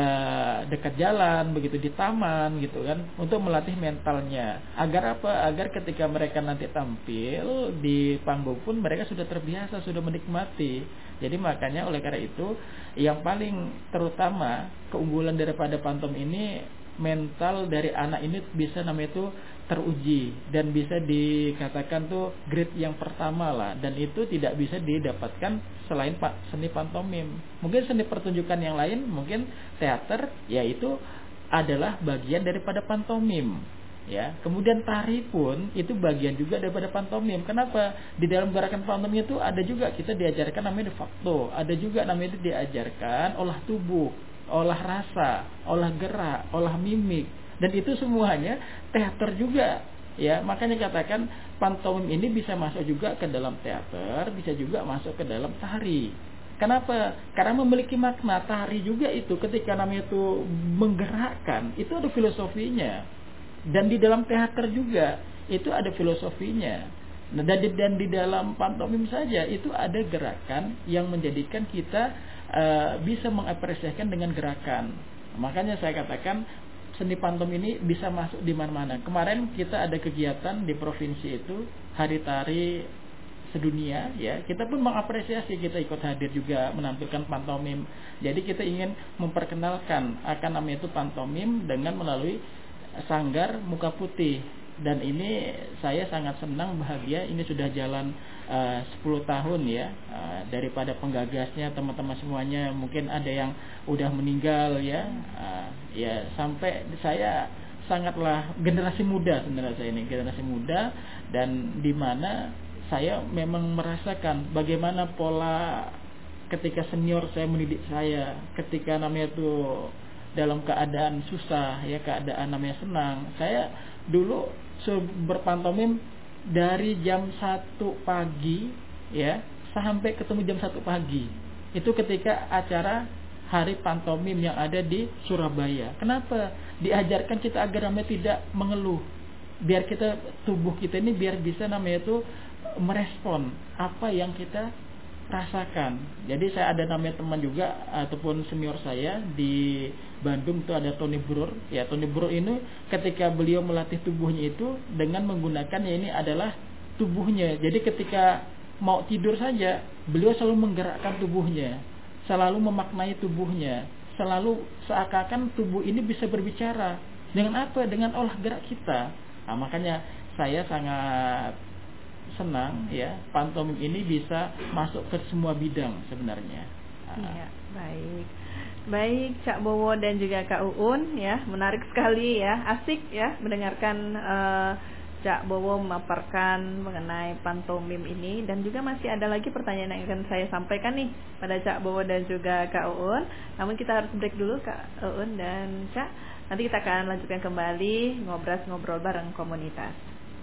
uh, dekat jalan begitu, di taman gitu kan, untuk melatih mentalnya. Agar apa? Agar ketika mereka nanti tampil di panggung pun mereka sudah terbiasa, sudah menikmati. Jadi makanya oleh karena itu yang paling terutama keunggulan daripada pantom ini, mental dari anak ini bisa namanya itu teruji dan bisa dikatakan tuh grade yang pertama lah, dan itu tidak bisa didapatkan selain seni pantomim. Mungkin seni pertunjukan yang lain, mungkin teater, ya itu adalah bagian daripada pantomim ya. Kemudian tari pun itu bagian juga daripada pantomim. Kenapa? Di dalam gerakan pantomim itu ada juga kita diajarkan namanya de facto, ada juga namanya itu diajarkan olah tubuh, olah rasa, olah gerak, olah mimik, dan itu semuanya teater juga ya. Makanya katakan pantomim ini bisa masuk juga ke dalam teater, bisa juga masuk ke dalam tari. Kenapa? Karena memiliki makna. Tari juga itu ketika namanya itu menggerakkan, itu ada filosofinya. Dan di dalam teater juga itu ada filosofinya. Dan di, dan di dalam pantomim saja itu ada gerakan yang menjadikan kita uh, bisa mengapresiasikan dengan gerakan. Makanya saya katakan seni pantom ini bisa masuk di mana-mana. Kemarin kita ada kegiatan di provinsi itu Hari Tari Sedunia ya. Kita pun mengapresiasi, kita ikut hadir juga menampilkan pantomim. Jadi kita ingin memperkenalkan akan namanya itu pantomim dengan melalui sanggar muka putih. Dan ini saya sangat senang, bahagia, ini sudah jalan uh, sepuluh tahun ya, uh, daripada penggagasnya teman-teman semuanya. Mungkin ada yang udah meninggal ya, uh, ya sampai saya sangatlah generasi muda sebenarnya, saya ini generasi muda, dan di mana saya memang merasakan bagaimana pola ketika senior saya mendidik saya, ketika namanya itu dalam keadaan susah ya, keadaan namanya senang. Saya dulu berpantomim dari jam satu pagi ya sampai ketemu jam satu pagi. Itu ketika acara Hari Pantomim yang ada di Surabaya. Kenapa? Diajarkan kita agar namanya tidak mengeluh. Biar kita, tubuh kita ini biar bisa namanya itu merespon apa yang kita rasakan. Jadi saya ada namanya teman juga ataupun senior saya di Bandung itu ada Tony Brur. Ya, Tony Brur ini ketika beliau melatih tubuhnya itu dengan menggunakan ya ini adalah tubuhnya. Jadi ketika mau tidur saja beliau selalu menggerakkan tubuhnya, selalu memaknai tubuhnya, selalu seakan-akan tubuh ini bisa berbicara. Dengan apa? Dengan olah gerak kita. Nah, makanya saya sangat senang ya pantomim ini bisa masuk ke semua bidang sebenarnya. Iya, baik. Baik Cak Bowo dan juga Kak Uun ya, menarik sekali ya, asik ya mendengarkan uh, Cak Bowo memaparkan mengenai pantomim ini, dan juga masih ada lagi pertanyaan yang akan saya sampaikan nih pada Cak Bowo dan juga Kak Uun. Namun kita harus break dulu Kak Uun dan Cak. Nanti kita akan lanjutkan kembali ngobrol-ngobrol bareng komunitas.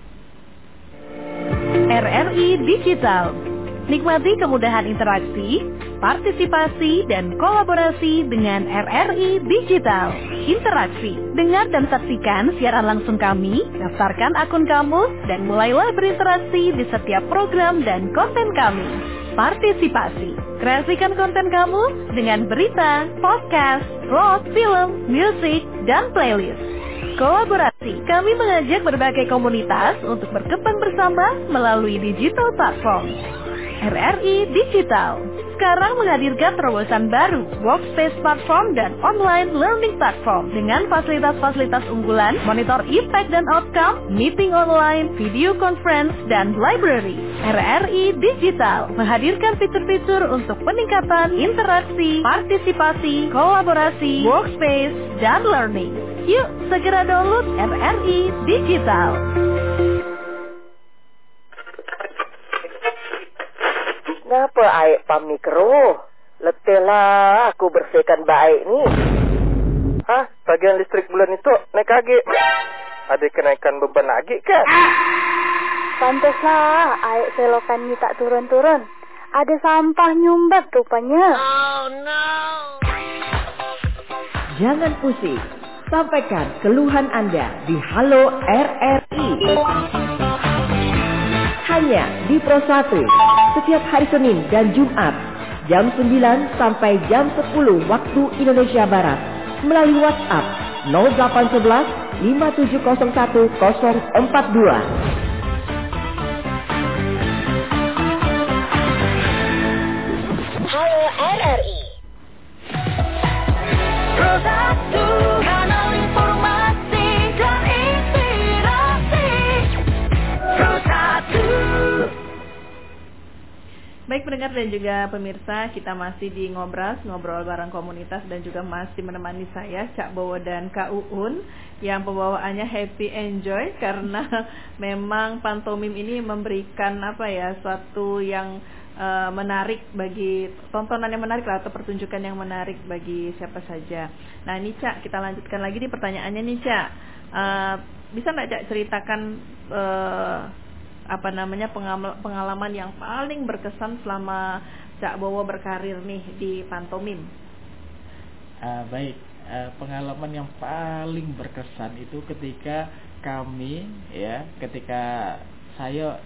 R R I Digital. Nikmati kemudahan interaksi, partisipasi, dan kolaborasi dengan R R I Digital. Interaksi, dengar dan saksikan siaran langsung kami, daftarkan akun kamu, dan mulailah berinteraksi di setiap program dan konten kami. Partisipasi, kreasikan konten kamu dengan berita, podcast, vlog, film, musik, dan playlist. Kolaborasi, kami mengajak berbagai komunitas untuk berkembang bersama melalui digital platform. R R I Digital sekarang menghadirkan terobosan baru, workspace platform dan online learning platform dengan fasilitas-fasilitas unggulan, monitor impact dan outcome, meeting online, video conference, dan library. R R I Digital menghadirkan fitur-fitur untuk peningkatan interaksi, partisipasi, kolaborasi, workspace, dan learning. Yuk, segera download R R I Digital. Ngapa aik pami keruh? Letihlah aku bersihkan baik nih. Hah? Tagihan listrik bulan itu naik lagi. Ada kenaikan beban lagi kan? Pantaslah aik selokan ni tak turun-turun. Ada sampah nyumbat rupanya. Oh no. Jangan pusing. Sampaikan keluhan Anda di Halo R R I. hanya di Pro satu setiap hari Senin dan Jumat jam sembilan sampai jam sepuluh waktu Indonesia Barat melalui WhatsApp nol delapan satu satu lima tujuh nol satu nol empat dua. Halo R R I. Pro satu, kanal informasi dan inspirasi. Pro satu. Baik pendengar dan juga pemirsa, kita masih di Ngobras, ngobrol bareng komunitas, dan juga masih menemani saya Cak Bowo dan Kak Uun yang pembawaannya happy enjoy karena memang pantomim ini memberikan apa ya, suatu yang uh, menarik bagi tontonan yang menarik lah, atau pertunjukan yang menarik bagi siapa saja. Nah ini Cak, kita lanjutkan lagi di pertanyaannya nih Cak. Uh, bisa nggak Cak ceritakan uh, apa namanya pengalaman yang paling berkesan selama Cak Bowo berkarir nih di pantomim? Uh, baik, uh, pengalaman yang paling berkesan itu ketika kami ya, ketika saya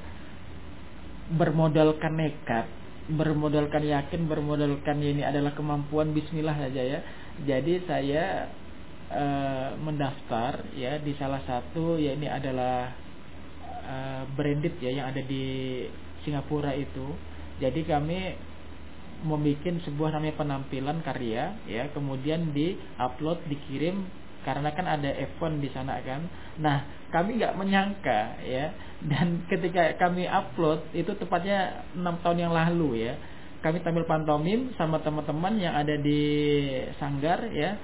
bermodalkan nekat, bermodalkan yakin, bermodalkan ini adalah kemampuan bismillah saja ya. Jadi saya uh, mendaftar ya di salah satu, ya ini adalah Uh, branded ya yang ada di Singapura itu. Jadi kami membuat sebuah namanya penampilan karya ya, kemudian di-upload, dikirim karena kan ada event di sana kan. Nah, kami nggak menyangka ya, dan ketika kami upload itu tepatnya enam tahun yang lalu ya, kami tampil pantomim sama teman-teman yang ada di Sanggar ya.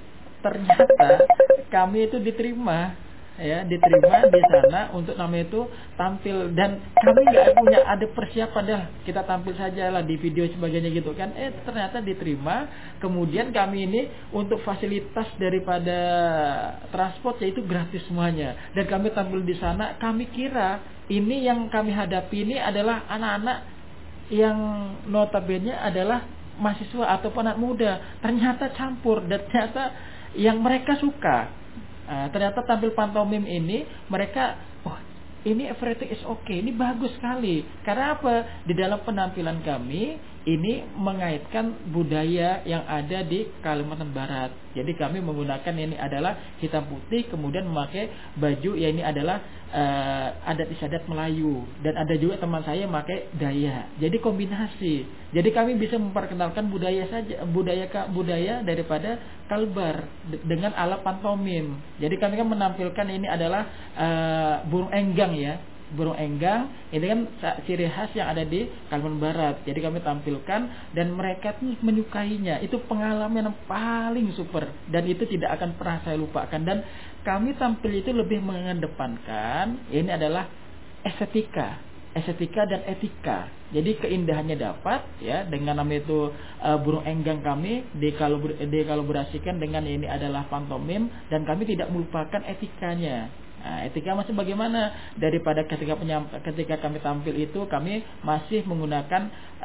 Ternyata kami itu diterima ya, diterima di sana untuk namanya itu tampil, dan kami nggak punya ada persiapan, dah kita tampil saja lah di video sebagainya gitu kan. Eh ternyata diterima. Kemudian kami ini untuk fasilitas daripada transport yaitu gratis semuanya, dan kami tampil di sana. Kami kira ini yang kami hadapi ini adalah anak-anak yang notabene adalah mahasiswa ataupun anak muda. Ternyata campur, dan ternyata yang mereka suka. Uh, ternyata tampil pantomim ini mereka, oh ini everything is okay, ini bagus sekali. Karena apa? Di dalam penampilan kami ini mengaitkan budaya yang ada di Kalimantan Barat. Jadi kami menggunakan ini adalah hitam putih, kemudian memakai baju ya ini adalah uh, adat istiadat Melayu, dan ada juga teman saya memakai Dayak. Jadi kombinasi. Jadi kami bisa memperkenalkan budaya saja, budaya budaya daripada Kalbar dengan ala pantomim. Jadi kami kan menampilkan ini adalah uh, burung enggang ya. Burung enggang ini kan ciri khas yang ada di Kalimantan Barat. Jadi kami tampilkan dan mereka tuh menyukainya. Itu pengalaman yang paling super, dan itu tidak akan pernah saya lupakan. Dan kami tampil itu lebih mengedepankan ini adalah estetika, estetika dan etika. Jadi keindahannya dapat ya dengan nama itu uh, burung enggang kami dikolaborasikan dengan ini adalah pantomim, dan kami tidak melupakan etikanya. Nah, etika masih bagaimana daripada ketika penyamp- ketika kami tampil itu kami masih menggunakan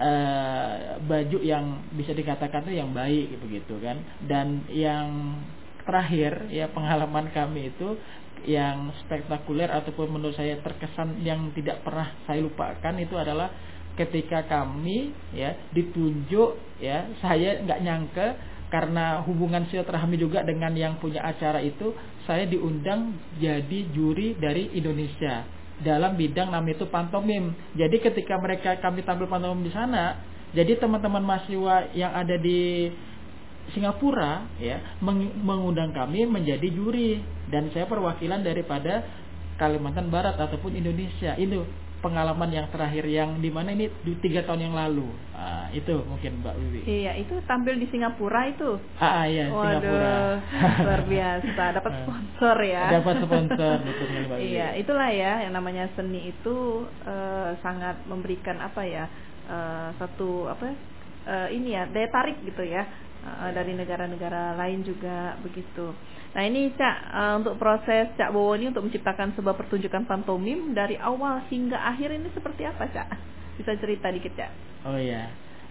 uh, baju yang bisa dikatakan itu yang baik begitu kan. Dan yang terakhir ya, pengalaman kami itu yang spektakuler ataupun menurut saya terkesan yang tidak pernah saya lupakan itu adalah ketika kami ya ditunjuk ya, saya nggak nyangka karena hubungan silaturahmi juga dengan yang punya acara itu, saya diundang jadi juri dari Indonesia dalam bidang namanya itu pantomim. Jadi ketika mereka kami tampil pantomim di sana, jadi teman-teman mahasiswa yang ada di Singapura ya meng- mengundang kami menjadi juri, dan saya perwakilan daripada Kalimantan Barat ataupun Indonesia. Itu pengalaman yang terakhir yang dimana ini tiga tahun yang lalu. Nah, itu mungkin Mbak Wiwi. Iya, itu tampil di Singapura itu. Ah, ah iya. Waduh, Singapura. Luar biasa, dapat sponsor ya. Dapat sponsor, betul Mbak Wiwi. Iya, itulah ya yang namanya seni itu uh, sangat memberikan apa ya, uh, satu apa uh, ini ya daya tarik gitu ya. Uh, dari negara-negara lain juga begitu. Nah ini Cak, uh, untuk proses Cak Bowo ini untuk menciptakan sebuah pertunjukan pantomim dari awal hingga akhir ini seperti apa Cak? Bisa cerita dikit Cak? Oh ya,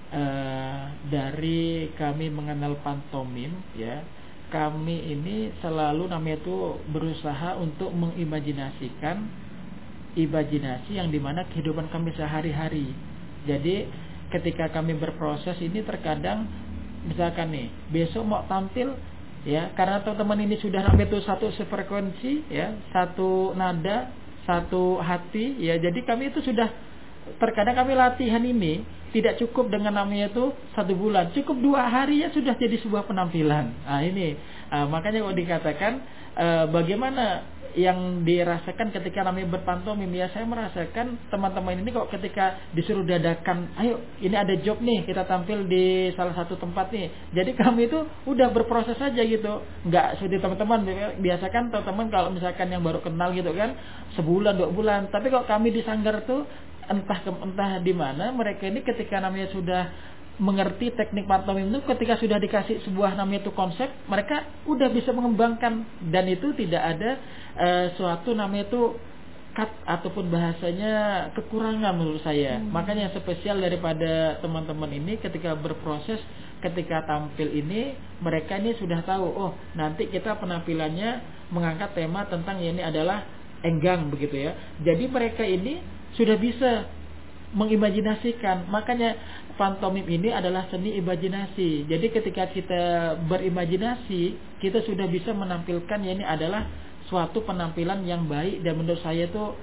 uh, dari kami mengenal pantomim ya, kami ini selalu namanya itu berusaha untuk mengimajinasikan imajinasi yang dimana kehidupan kami sehari-hari. Jadi ketika kami berproses ini terkadang misalkan nih besok mau tampil ya, karena teman-teman ini sudah sampai tuh satu sefrekuensi ya, satu nada, satu hati ya. Jadi kami itu sudah terkadang kami latihan ini tidak cukup dengan namanya itu satu bulan, cukup dua hari ya sudah jadi sebuah penampilan. Nah ini uh, makanya kalau dikatakan uh, bagaimana yang dirasakan ketika namanya berpantomim ya, saya merasakan teman-teman ini kok ketika disuruh dadakan, ayo ini ada job nih kita tampil di salah satu tempat nih, jadi kami itu udah berproses aja gitu, nggak seperti teman-teman biasa kan teman-teman kalau misalkan yang baru kenal gitu kan sebulan dua bulan, tapi kok kami di Sanggar tuh entah ke, entah di mana mereka ini ketika namanya sudah mengerti teknik pantomim itu, ketika sudah dikasih sebuah namanya itu konsep, mereka udah bisa mengembangkan, dan itu tidak ada uh, suatu namanya itu cut ataupun bahasanya kekurangan menurut saya. Hmm. Makanya yang spesial daripada teman-teman ini ketika berproses, ketika tampil ini mereka ini sudah tahu, oh nanti kita penampilannya mengangkat tema tentang ya ini adalah enggang begitu ya. Jadi mereka ini sudah bisa mengimajinasikan. Makanya pantomim ini adalah seni imajinasi. Jadi ketika kita berimajinasi, kita sudah bisa menampilkan ya ini adalah suatu penampilan yang baik, dan menurut saya itu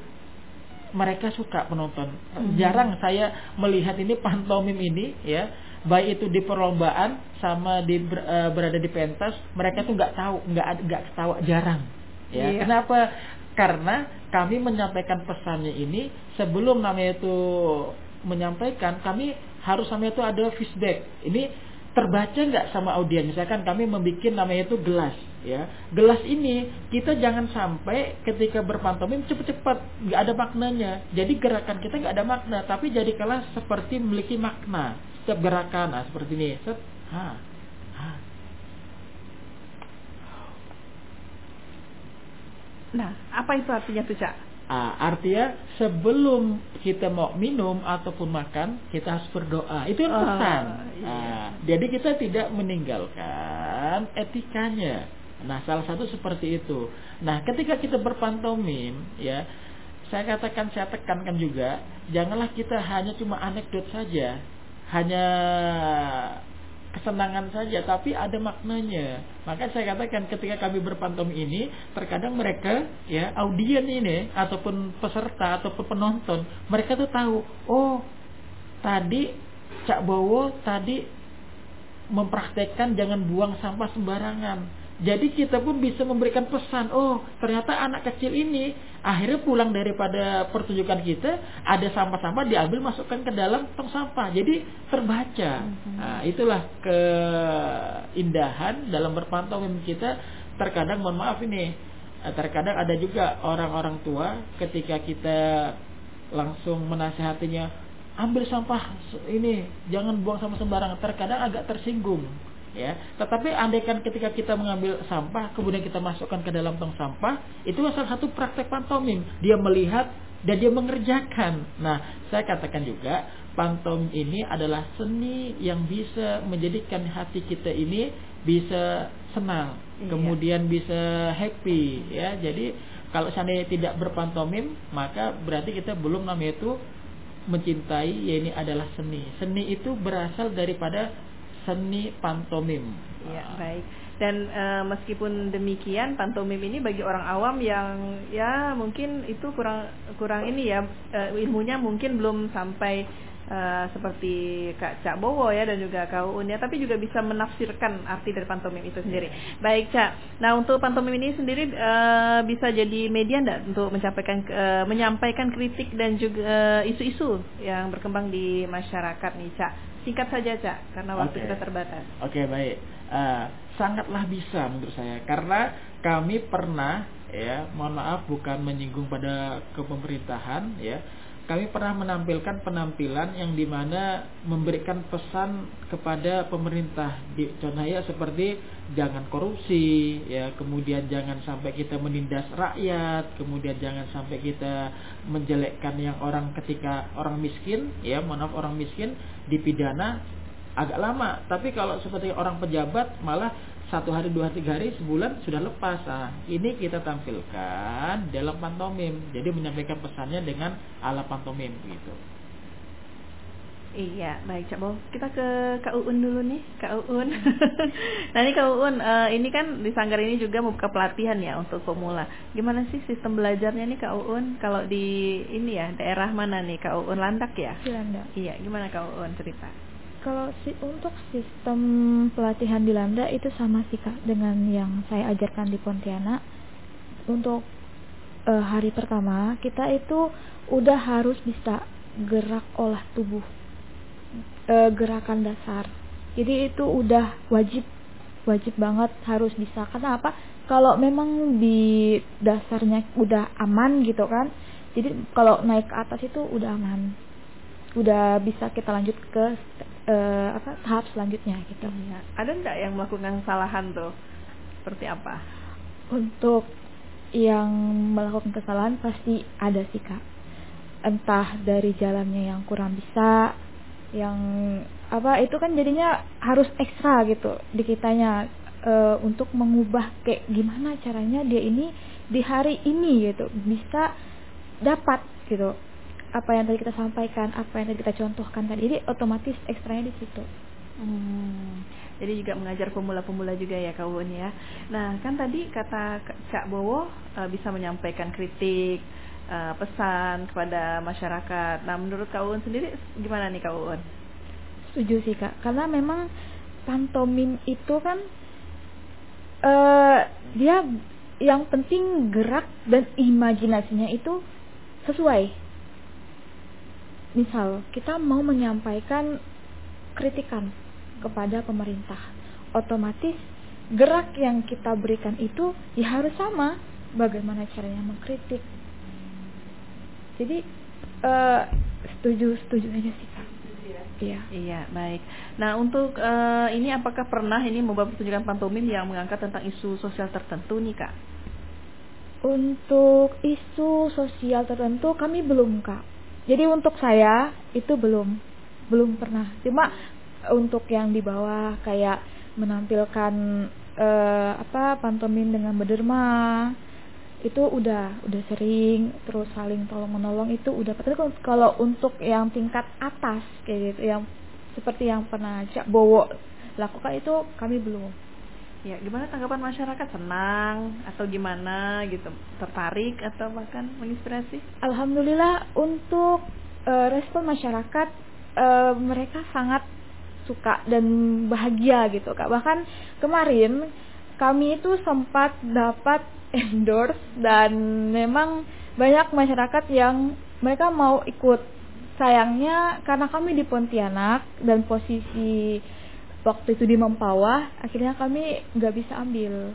mereka suka penonton. Mm-hmm. Jarang saya melihat ini pantomim ini ya, baik itu di perlombaan sama di ber, uh, berada di pentas, mereka tuh nggak tahu, nggak nggak ketawa, jarang. Ya, yeah. Kenapa? Karena kami menyampaikan pesannya ini sebelum namanya itu menyampaikan, kami harus namanya itu ada feedback. Ini terbaca nggak sama audiens? Misalkan kami membuat namanya itu gelas, ya. Gelas ini kita jangan sampai ketika berpantomim cepet-cepet, nggak ada maknanya. Jadi gerakan kita nggak ada makna, tapi jadikanlah seperti memiliki makna setiap gerakan. Nah, seperti ini. Set, ha, ha. Nah, apa itu artinya tuh, Cak? Ah, artinya sebelum kita mau minum ataupun makan, kita harus berdoa. Itu kan pesan. Oh, iya. Nah, jadi kita tidak meninggalkan etikanya. Nah, salah satu seperti itu. Nah, ketika kita berpantomim, ya, saya katakan, saya tekankan juga, janganlah kita hanya cuma anekdot saja, hanya kesenangan saja, tapi ada maknanya. Maka saya katakan ketika kami berpantomim ini, terkadang mereka ya audien ini ataupun peserta ataupun penonton, mereka tuh tahu, oh tadi Cak Bowo tadi mempraktekkan jangan buang sampah sembarangan. Jadi kita pun bisa memberikan pesan, oh ternyata anak kecil ini akhirnya pulang daripada pertunjukan kita, ada sampah-sampah diambil masukkan ke dalam tong sampah. Jadi terbaca. Mm-hmm. Nah, itulah keindahan dalam berpantomim kita. Terkadang mohon maaf ini, terkadang ada juga orang-orang tua ketika kita langsung menasihatinya, ambil sampah ini, jangan buang sampah sembarangan. Terkadang agak tersinggung. Ya, tetapi andaikan ketika kita mengambil sampah kemudian kita masukkan ke dalam tong sampah, itu salah satu praktek pantomim. Dia melihat dan dia mengerjakan. Nah, saya katakan juga pantomim ini adalah seni yang bisa menjadikan hati kita ini bisa senang, iya. Kemudian bisa happy. Ya, jadi kalau seandainya tidak berpantomim, maka berarti kita belum namanya itu mencintai. Ya, ini adalah seni. Seni itu berasal daripada seni pantomim. Ya, baik. Dan e, meskipun demikian, pantomim ini bagi orang awam yang ya mungkin itu kurang kurang ini ya, e, ilmunya mungkin belum sampai e, seperti Kak Cak Bowo ya dan juga Kak Uun ya, tapi juga bisa menafsirkan arti dari pantomim itu sendiri. Baik, Cak. Nah, untuk pantomim ini sendiri e, bisa jadi media enggak untuk menyampaikan e, menyampaikan kritik dan juga e, isu-isu yang berkembang di masyarakat nih, Cak? Singkat saja, Cak, karena waktu okay. kita terbatas. Oke, okay, baik. Uh, sangatlah bisa menurut saya, karena kami pernah, ya, mohon maaf bukan menyinggung pada kepemerintahan, ya, kami pernah menampilkan penampilan yang dimana memberikan pesan kepada pemerintah. Di, contohnya seperti jangan korupsi, ya, kemudian jangan sampai kita menindas rakyat, kemudian jangan sampai kita menjelekkan yang orang ketika orang miskin, ya, mohon maaf orang miskin dipidana agak lama. Tapi kalau seperti orang pejabat malah satu hari, dua hari, tiga hari, sebulan sudah lepas. Nah, ini kita tampilkan dalam pantomim. Jadi menyampaikan pesannya dengan ala pantomim gitu. Iya, baik Cak Bo. Kita ke Kak Uun dulu nih, Kak Uun. Nah ini Kak Uun, uh, ini kan di Sanggar ini juga membuka pelatihan ya untuk pemula. Gimana sih sistem belajarnya nih Kak Uun? Kalau di ini ya, daerah mana nih Kak Uun? Landak ya? Di Landak. Iya, gimana Kak Uun cerita? Kalau si, untuk sistem pelatihan di Landak itu sama sih Kak dengan yang saya ajarkan di Pontianak. Untuk uh, hari pertama kita itu udah harus bisa gerak olah tubuh. Gerakan dasar. Jadi itu udah wajib wajib banget harus bisa. Karena apa? Kalau memang di dasarnya udah aman gitu kan. Jadi kalau naik ke atas itu udah aman. Udah bisa kita lanjut ke uh, apa tahap selanjutnya gitu. Ya. Ada enggak yang melakukan kesalahan tuh? Seperti apa? Untuk yang melakukan kesalahan pasti ada sih Kak. Entah dari jalannya yang kurang bisa, yang apa itu kan jadinya harus ekstra gitu di kitanya e, untuk mengubah kayak gimana caranya dia ini di hari ini gitu bisa dapat gitu apa yang tadi kita sampaikan, apa yang tadi kita contohkan tadi, jadi otomatis ekstranya di situ. Hmm, jadi juga mengajar pemula-pemula juga ya Kak Uun ya. Nah kan tadi kata Cak Bowo e, bisa menyampaikan kritik, Uh, pesan kepada masyarakat. Nah menurut Kak Uun sendiri gimana nih Kak Uun? Setuju sih Kak, karena memang pantomim itu kan uh, dia yang penting gerak dan imajinasinya itu sesuai. Misal kita mau menyampaikan kritikan kepada pemerintah, otomatis gerak yang kita berikan itu ya harus sama bagaimana caranya mengkritik. Jadi uh, setuju setuju aja sih Kak. Iya. Iya, baik. Nah, untuk uh, ini apakah pernah ini membuat pertunjukan pantomim yang mengangkat tentang isu sosial tertentu nih Kak? Untuk isu sosial tertentu kami belum Kak. Jadi untuk saya itu belum belum pernah. Cuma untuk yang di bawah kayak menampilkan uh, apa pantomim dengan berderma itu udah udah sering, terus saling tolong menolong itu udah. Tapi kalau untuk yang tingkat atas kayak gitu yang seperti yang pernah Cak Bowo lakukan itu kami belum. Ya, gimana tanggapan masyarakat? Senang atau gimana gitu? Tertarik atau bahkan menginspirasi? Alhamdulillah untuk uh, respon masyarakat uh, mereka sangat suka dan bahagia gitu Kak. Bahkan kemarin kami itu sempat dapat endorse dan memang banyak masyarakat yang mereka mau ikut. Sayangnya karena kami di Pontianak dan posisi waktu itu di Mempawah, akhirnya kami nggak bisa ambil.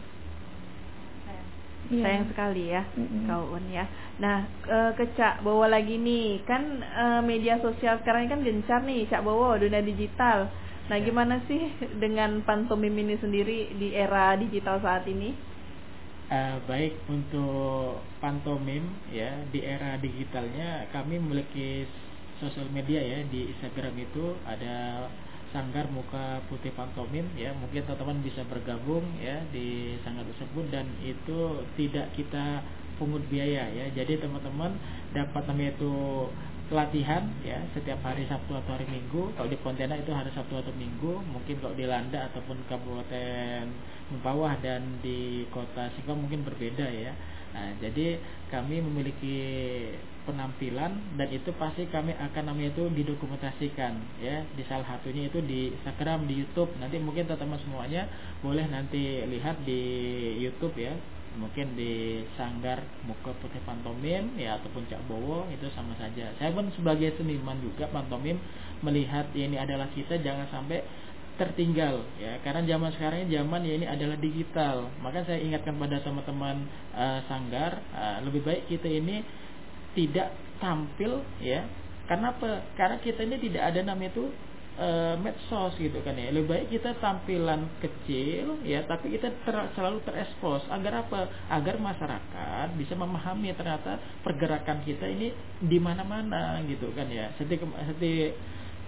Sayang ya. sekali ya, mm-hmm. Kak Uun ya. Nah, e, ke Cak Bowo lagi nih, kan e, media sosial sekarang ini kan gencar nih, Cak Bowo, dunia digital. Nah, gimana sih dengan pantomim ini sendiri di era digital saat ini? Uh, baik, untuk pantomim ya di era digitalnya kami memiliki sosial media ya. Di Instagram itu ada Sanggar Muka Putih Pantomim ya. Mungkin teman-teman bisa bergabung ya di sanggar tersebut dan itu tidak kita pungut biaya ya. Jadi teman-teman dapat namanya itu pelatihan ya setiap hari Sabtu atau hari Minggu. Kalau di Pontianak itu hari Sabtu atau Minggu. Mungkin kalau di Landak ataupun Kabupaten Mempawah dan di Kota Singkawang mungkin berbeda ya. Nah, jadi kami memiliki penampilan dan itu pasti kami akan namanya itu didokumentasikan ya. Di salah satunya itu di Instagram, di YouTube. Nanti mungkin teman-teman semuanya boleh nanti lihat di YouTube ya. Mungkin di Sanggar Muka Putih Pantomim ya ataupun Cak Bowo itu sama saja. Saya pun sebagai seniman juga pantomim melihat ya ini adalah kita jangan sampai tertinggal ya, karena zaman sekarang ini zaman ya ini adalah digital. Maka saya ingatkan pada teman-teman uh, Sanggar uh, lebih baik kita ini tidak tampil ya. Karena apa? Karena kita ini tidak ada namanya itu Uh, medsos gitu kan ya. Lebih baik kita tampilan kecil ya, tapi kita ter, selalu terekspos agar apa? Agar masyarakat bisa memahami ternyata pergerakan kita ini di mana-mana gitu kan ya. Seperti, seperti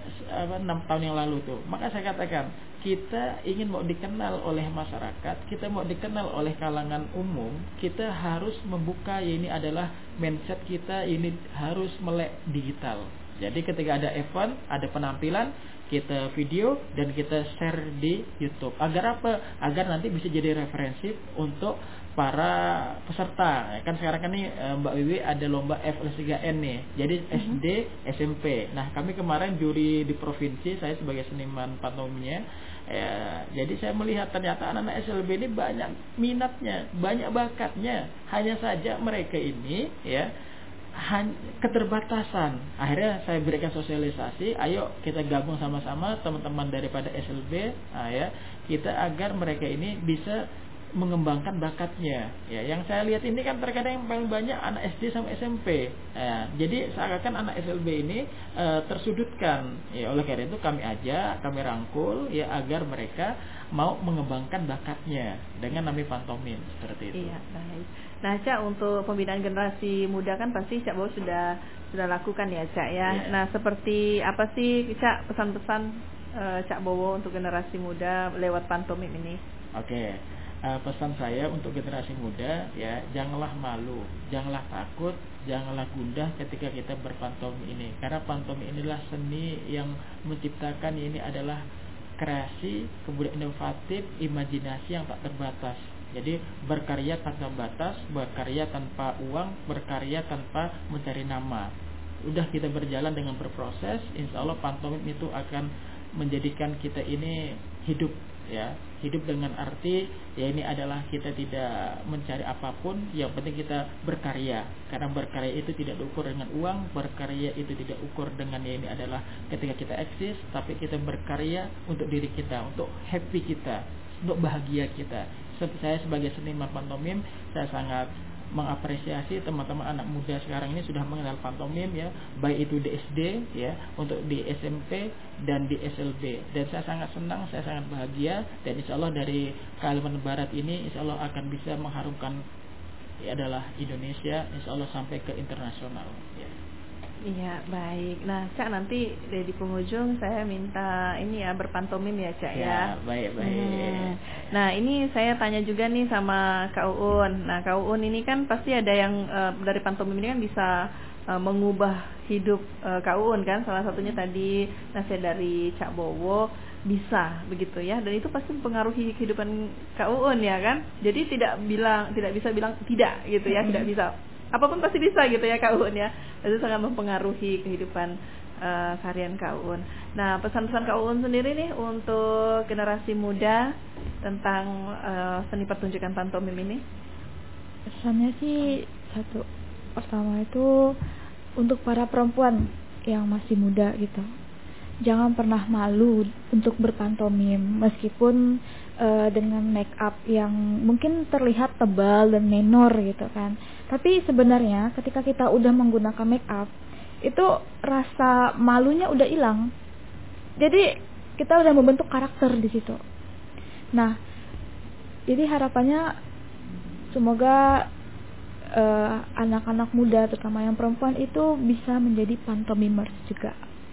apa, enam tahun yang lalu tuh. Maka saya katakan, kita ingin mau dikenal oleh masyarakat, kita mau dikenal oleh kalangan umum, kita harus membuka, ya ini adalah mindset kita, ini harus melek digital. Jadi ketika ada event, ada penampilan, kita video dan kita share di YouTube. Agar apa? Agar nanti bisa jadi referensi untuk para peserta. Kan sekarang kan nih Mbak Wiwi ada lomba F L S tiga N nih. Jadi S D, S M P. Nah, kami kemarin juri di provinsi, saya sebagai seniman pantomimnya. Ya, jadi saya melihat ternyata anak-anak S L B ini banyak minatnya, banyak bakatnya. Hanya saja mereka ini ya keterbatasan. Akhirnya saya berikan sosialisasi, ayo kita gabung sama-sama teman-teman daripada S L B, nah ya, kita agar mereka ini bisa mengembangkan bakatnya. Ya, yang saya lihat ini kan terkadang yang paling banyak anak S D sama S M P. Ya, jadi seakan anak S L B ini e, tersudutkan. Ya, oleh karena itu kami ajak, kami rangkul ya agar mereka mau mengembangkan bakatnya dengan namanya pantomim seperti itu. Iya, baik. Nah, Cak, untuk pembinaan generasi muda kan pasti Cak Bowo sudah sudah lakukan ya, Cak ya. Yeah. Nah, seperti apa sih Cak pesan-pesan uh, Cak Bowo untuk generasi muda lewat pantomim ini? Oke. Okay. Uh, pesan saya untuk generasi muda ya, janganlah malu, janganlah takut, janganlah gundah ketika kita berpantomim ini. Karena pantomim inilah seni yang menciptakan, ini adalah kreasi, kemudian inovatif, imajinasi yang tak terbatas. Jadi berkarya tanpa batas, berkarya tanpa uang, berkarya tanpa mencari nama. Udah kita berjalan dengan berproses, insya Allah pantomim itu akan menjadikan kita ini hidup ya, hidup dengan arti ya ini adalah kita tidak mencari apapun, yang penting kita berkarya. Karena berkarya itu tidak diukur dengan uang, berkarya itu tidak ukur dengan ya ini adalah ketika kita eksis, tapi kita berkarya untuk diri kita, untuk happy kita, untuk bahagia kita. Seperti saya sebagai seniman pantomim, saya sangat mengapresiasi teman-teman anak muda sekarang ini sudah mengenal pantomim ya, baik itu di S D ya, untuk di S M P dan di S L B. Dan saya sangat senang, saya sangat bahagia, dan insya Allah dari Kalimantan Barat ini insya Allah akan bisa mengharumkan ya adalah Indonesia, insya Allah sampai ke internasional ya. Iya, baik. Nah, Cak, nanti di penghujung saya minta ini ya berpantomim ya, Cak ya. Ya, baik, baik. Hmm. Nah, ini saya tanya juga nih sama Kak Uun. Nah, Kak Uun ini kan pasti ada yang uh, dari pantomim ini kan bisa uh, mengubah hidup uh, Kak Uun kan. Salah satunya tadi nasihat dari Cak Bowo bisa begitu ya. Dan itu pasti mempengaruhi kehidupan Kak Uun ya kan. Jadi tidak bilang tidak bisa bilang tidak gitu ya, tidak bisa. Apapun pasti bisa gitu ya Kak Uun ya. Itu sangat mempengaruhi kehidupan uh, harian Kak Uun. Nah, pesan-pesan Kak Uun sendiri nih untuk generasi muda tentang uh, seni pertunjukan pantomim ini? Pesannya sih satu, pertama itu untuk para perempuan yang masih muda gitu, jangan pernah malu untuk berpantomim meskipun uh, dengan make up yang mungkin terlihat tebal dan menor gitu kan. Tapi sebenarnya ketika kita udah menggunakan make up, itu rasa malunya udah hilang. Jadi kita udah membentuk karakter di situ. Nah, jadi harapannya semoga uh, anak-anak muda terutama yang perempuan itu bisa menjadi pantomimers juga.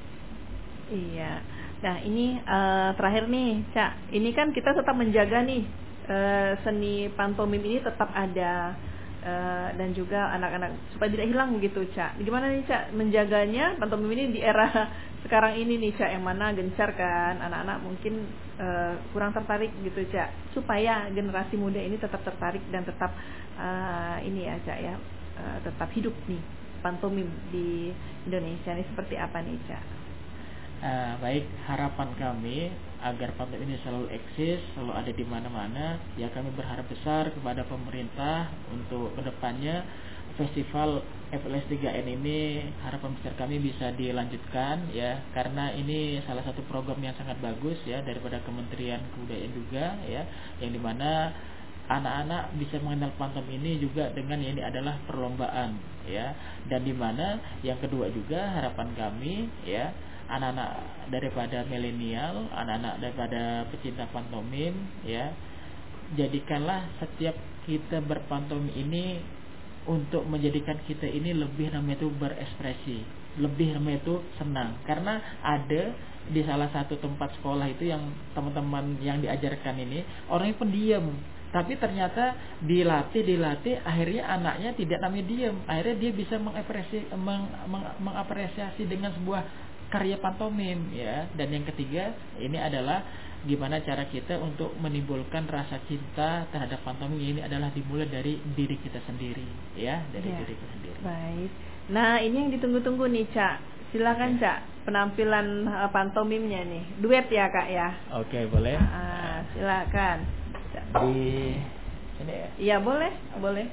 Iya. Nah, ini uh, terakhir nih, Cak. Ini kan kita tetap menjaga nih uh, seni pantomim ini tetap ada. Uh, dan juga anak-anak supaya tidak hilang gitu, Cak. Gimana nih, Cak, menjaganya pantomim ini di era sekarang ini nih, Cak, yang mana gencar kan, anak-anak mungkin uh, kurang tertarik gitu, Cak, supaya generasi muda ini tetap tertarik dan tetap uh, ini ya, Cak ya, uh, tetap hidup nih pantomim di Indonesia ini seperti apa nih, Cak? Uh, baik, harapan kami agar pantomim ini selalu eksis, selalu ada di mana-mana. Ya, kami berharap besar kepada pemerintah untuk kedepannya festival F L S tiga N ini, harapan besar kami bisa dilanjutkan ya, karena ini salah satu program yang sangat bagus ya daripada Kementerian Kebudayaan juga ya, yang dimana anak-anak bisa mengenal pantomim ini juga dengan ya, ini adalah perlombaan ya, dan dimana yang kedua juga harapan kami ya, anak-anak daripada milenial, anak-anak daripada pecinta pantomim ya, jadikanlah setiap kita berpantomim ini untuk menjadikan kita ini lebih namanya itu berekspresi lebih rame itu senang, karena ada di salah satu tempat sekolah itu yang teman-teman yang diajarkan ini orangnya pendiam, tapi ternyata dilatih dilatih akhirnya anaknya tidak namanya diam, akhirnya dia bisa mengapresiasi meng, meng, mengapresiasi dengan sebuah karya pantomim ya. Dan yang ketiga ini adalah gimana cara kita untuk menimbulkan rasa cinta terhadap pantomim. Ini adalah dimulai dari diri kita sendiri ya, dari ya. diri kita sendiri. Baik. Nah, ini yang ditunggu-tunggu nih, Cak. Silakan, ya. Cak, penampilan uh, pantomimnya nih. Duet ya, Kak ya. Oke, boleh. Ah, silakan. Cak. Di sini ya. Iya, boleh, boleh.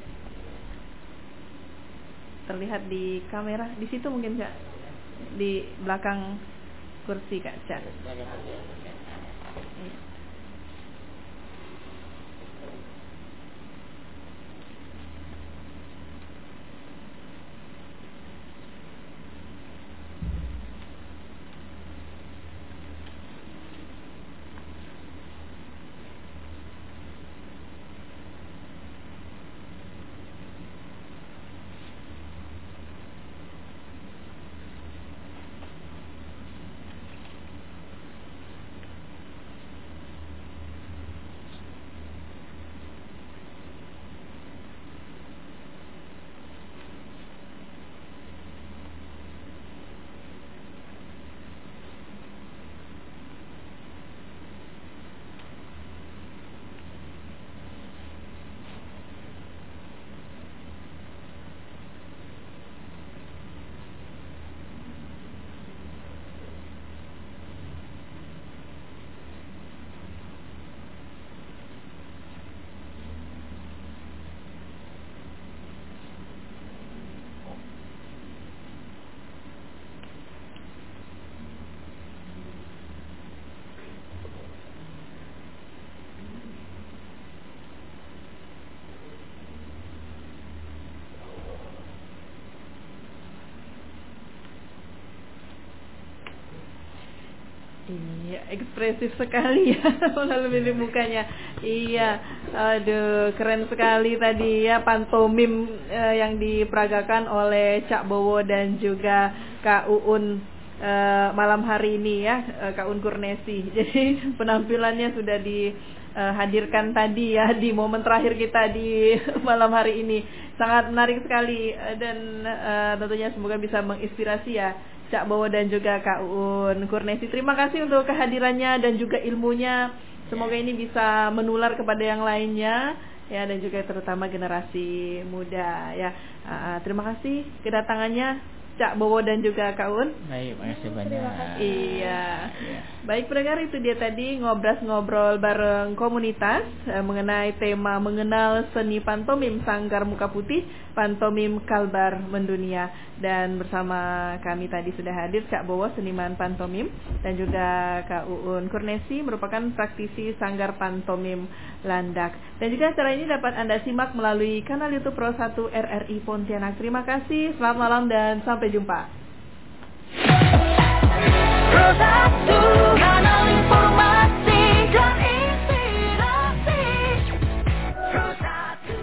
Terlihat di kamera di situ mungkin, Cak. Di belakang kursi, Kak, Cak. Iya, ekspresif sekali ya melalui mukanya. Iya, aduh, keren sekali tadi ya pantomim eh, yang diperagakan oleh Cak Bowo dan juga Kak Uun eh, malam hari ini ya, eh, Kak Uun Kurnesi. Jadi penampilannya sudah dihadirkan tadi ya di momen terakhir kita di malam hari ini. Sangat menarik sekali dan eh, tentunya semoga bisa menginspirasi ya Cak Bowo dan juga Kak Uun Kurnesi. Terima kasih untuk kehadirannya dan juga ilmunya. Semoga ini bisa menular kepada yang lainnya ya, dan juga terutama generasi muda ya. Uh, terima kasih kedatangannya Cak Bowo dan juga Kak Uun. Baik, makasih banyak. Iya. Ya. Baik pendengar, itu dia tadi ngobras-ngobrol bareng komunitas eh, mengenai tema mengenal seni pantomim Sanggar Muka Putih, pantomim Kalbar Mendunia. Dan bersama kami tadi sudah hadir Cak Bowo, seniman pantomim, dan juga Kak Uun Kurnesi, merupakan praktisi Sanggar Pantomim Landak. Dan juga acara ini dapat Anda simak melalui kanal YouTube Pro satu R R I Pontianak. Terima kasih, selamat malam dan sampai jumpa. Pro satu, kanal informasi dan inspirasi. Pro satu.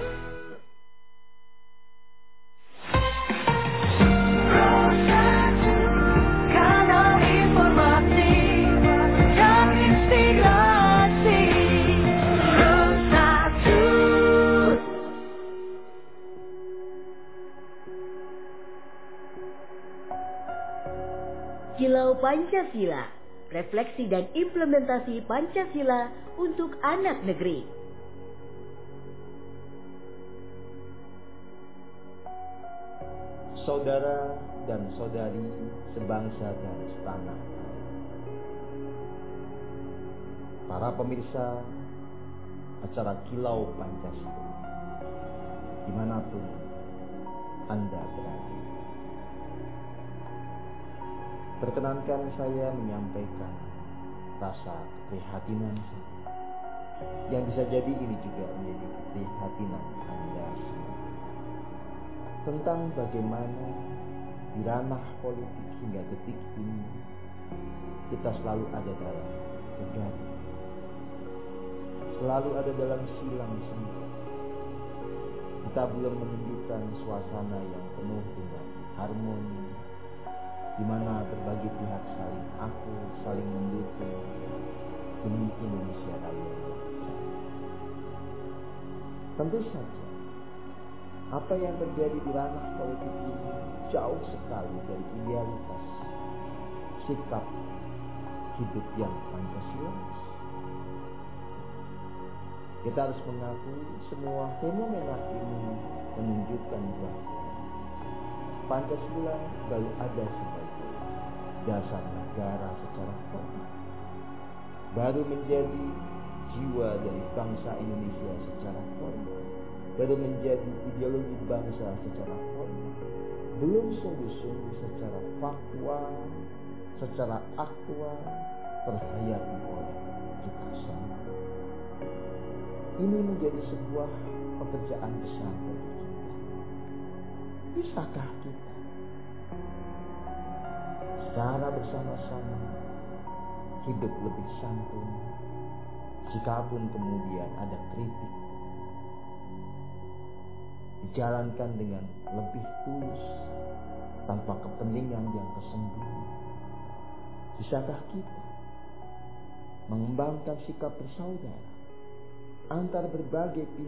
Pro satu, kanal informasi dan inspirasi. Pro satu. Kilau Pancasila, refleksi dan implementasi Pancasila untuk anak negeri. Saudara dan saudari sebangsa dan setanah, para pemirsa acara Kilau Pancasila, dimanapun Anda berada, perkenankan saya menyampaikan rasa keprihatinan saya, yang bisa jadi ini juga menjadi keprihatinan Anda semua, tentang bagaimana di ranah politik hingga detik ini kita selalu ada dalam kegaduhan, selalu ada dalam silang sengketa. Kita belum menunjukkan suasana yang penuh dengan harmoni, di mana berbagai pihak saling aku saling mendukung demi Indonesia Raya. Tentu saja, apa yang terjadi di ranah politik ini jauh sekali dari idealitas sikap hidup yang Pancasilais. Kita harus mengakui semua fenomena ini menunjukkan bahwa Pancasila baru ada sebagai dasar negara secara formal, baru menjadi jiwa dari bangsa Indonesia secara formal, baru menjadi ideologi bangsa secara formal, belum sungguh-sungguh secara faktual, secara aktual terhayati oleh kita semua. Ini menjadi sebuah pekerjaan besar bagi kita. Bisakah kita secara bersama-sama hidup lebih santun, jikapun kemudian ada kritik, dijalankan dengan lebih tulus tanpa kepentingan yang tersembunyi? Bisakah kita mengembangkan sikap bersaudara antar berbagai pihak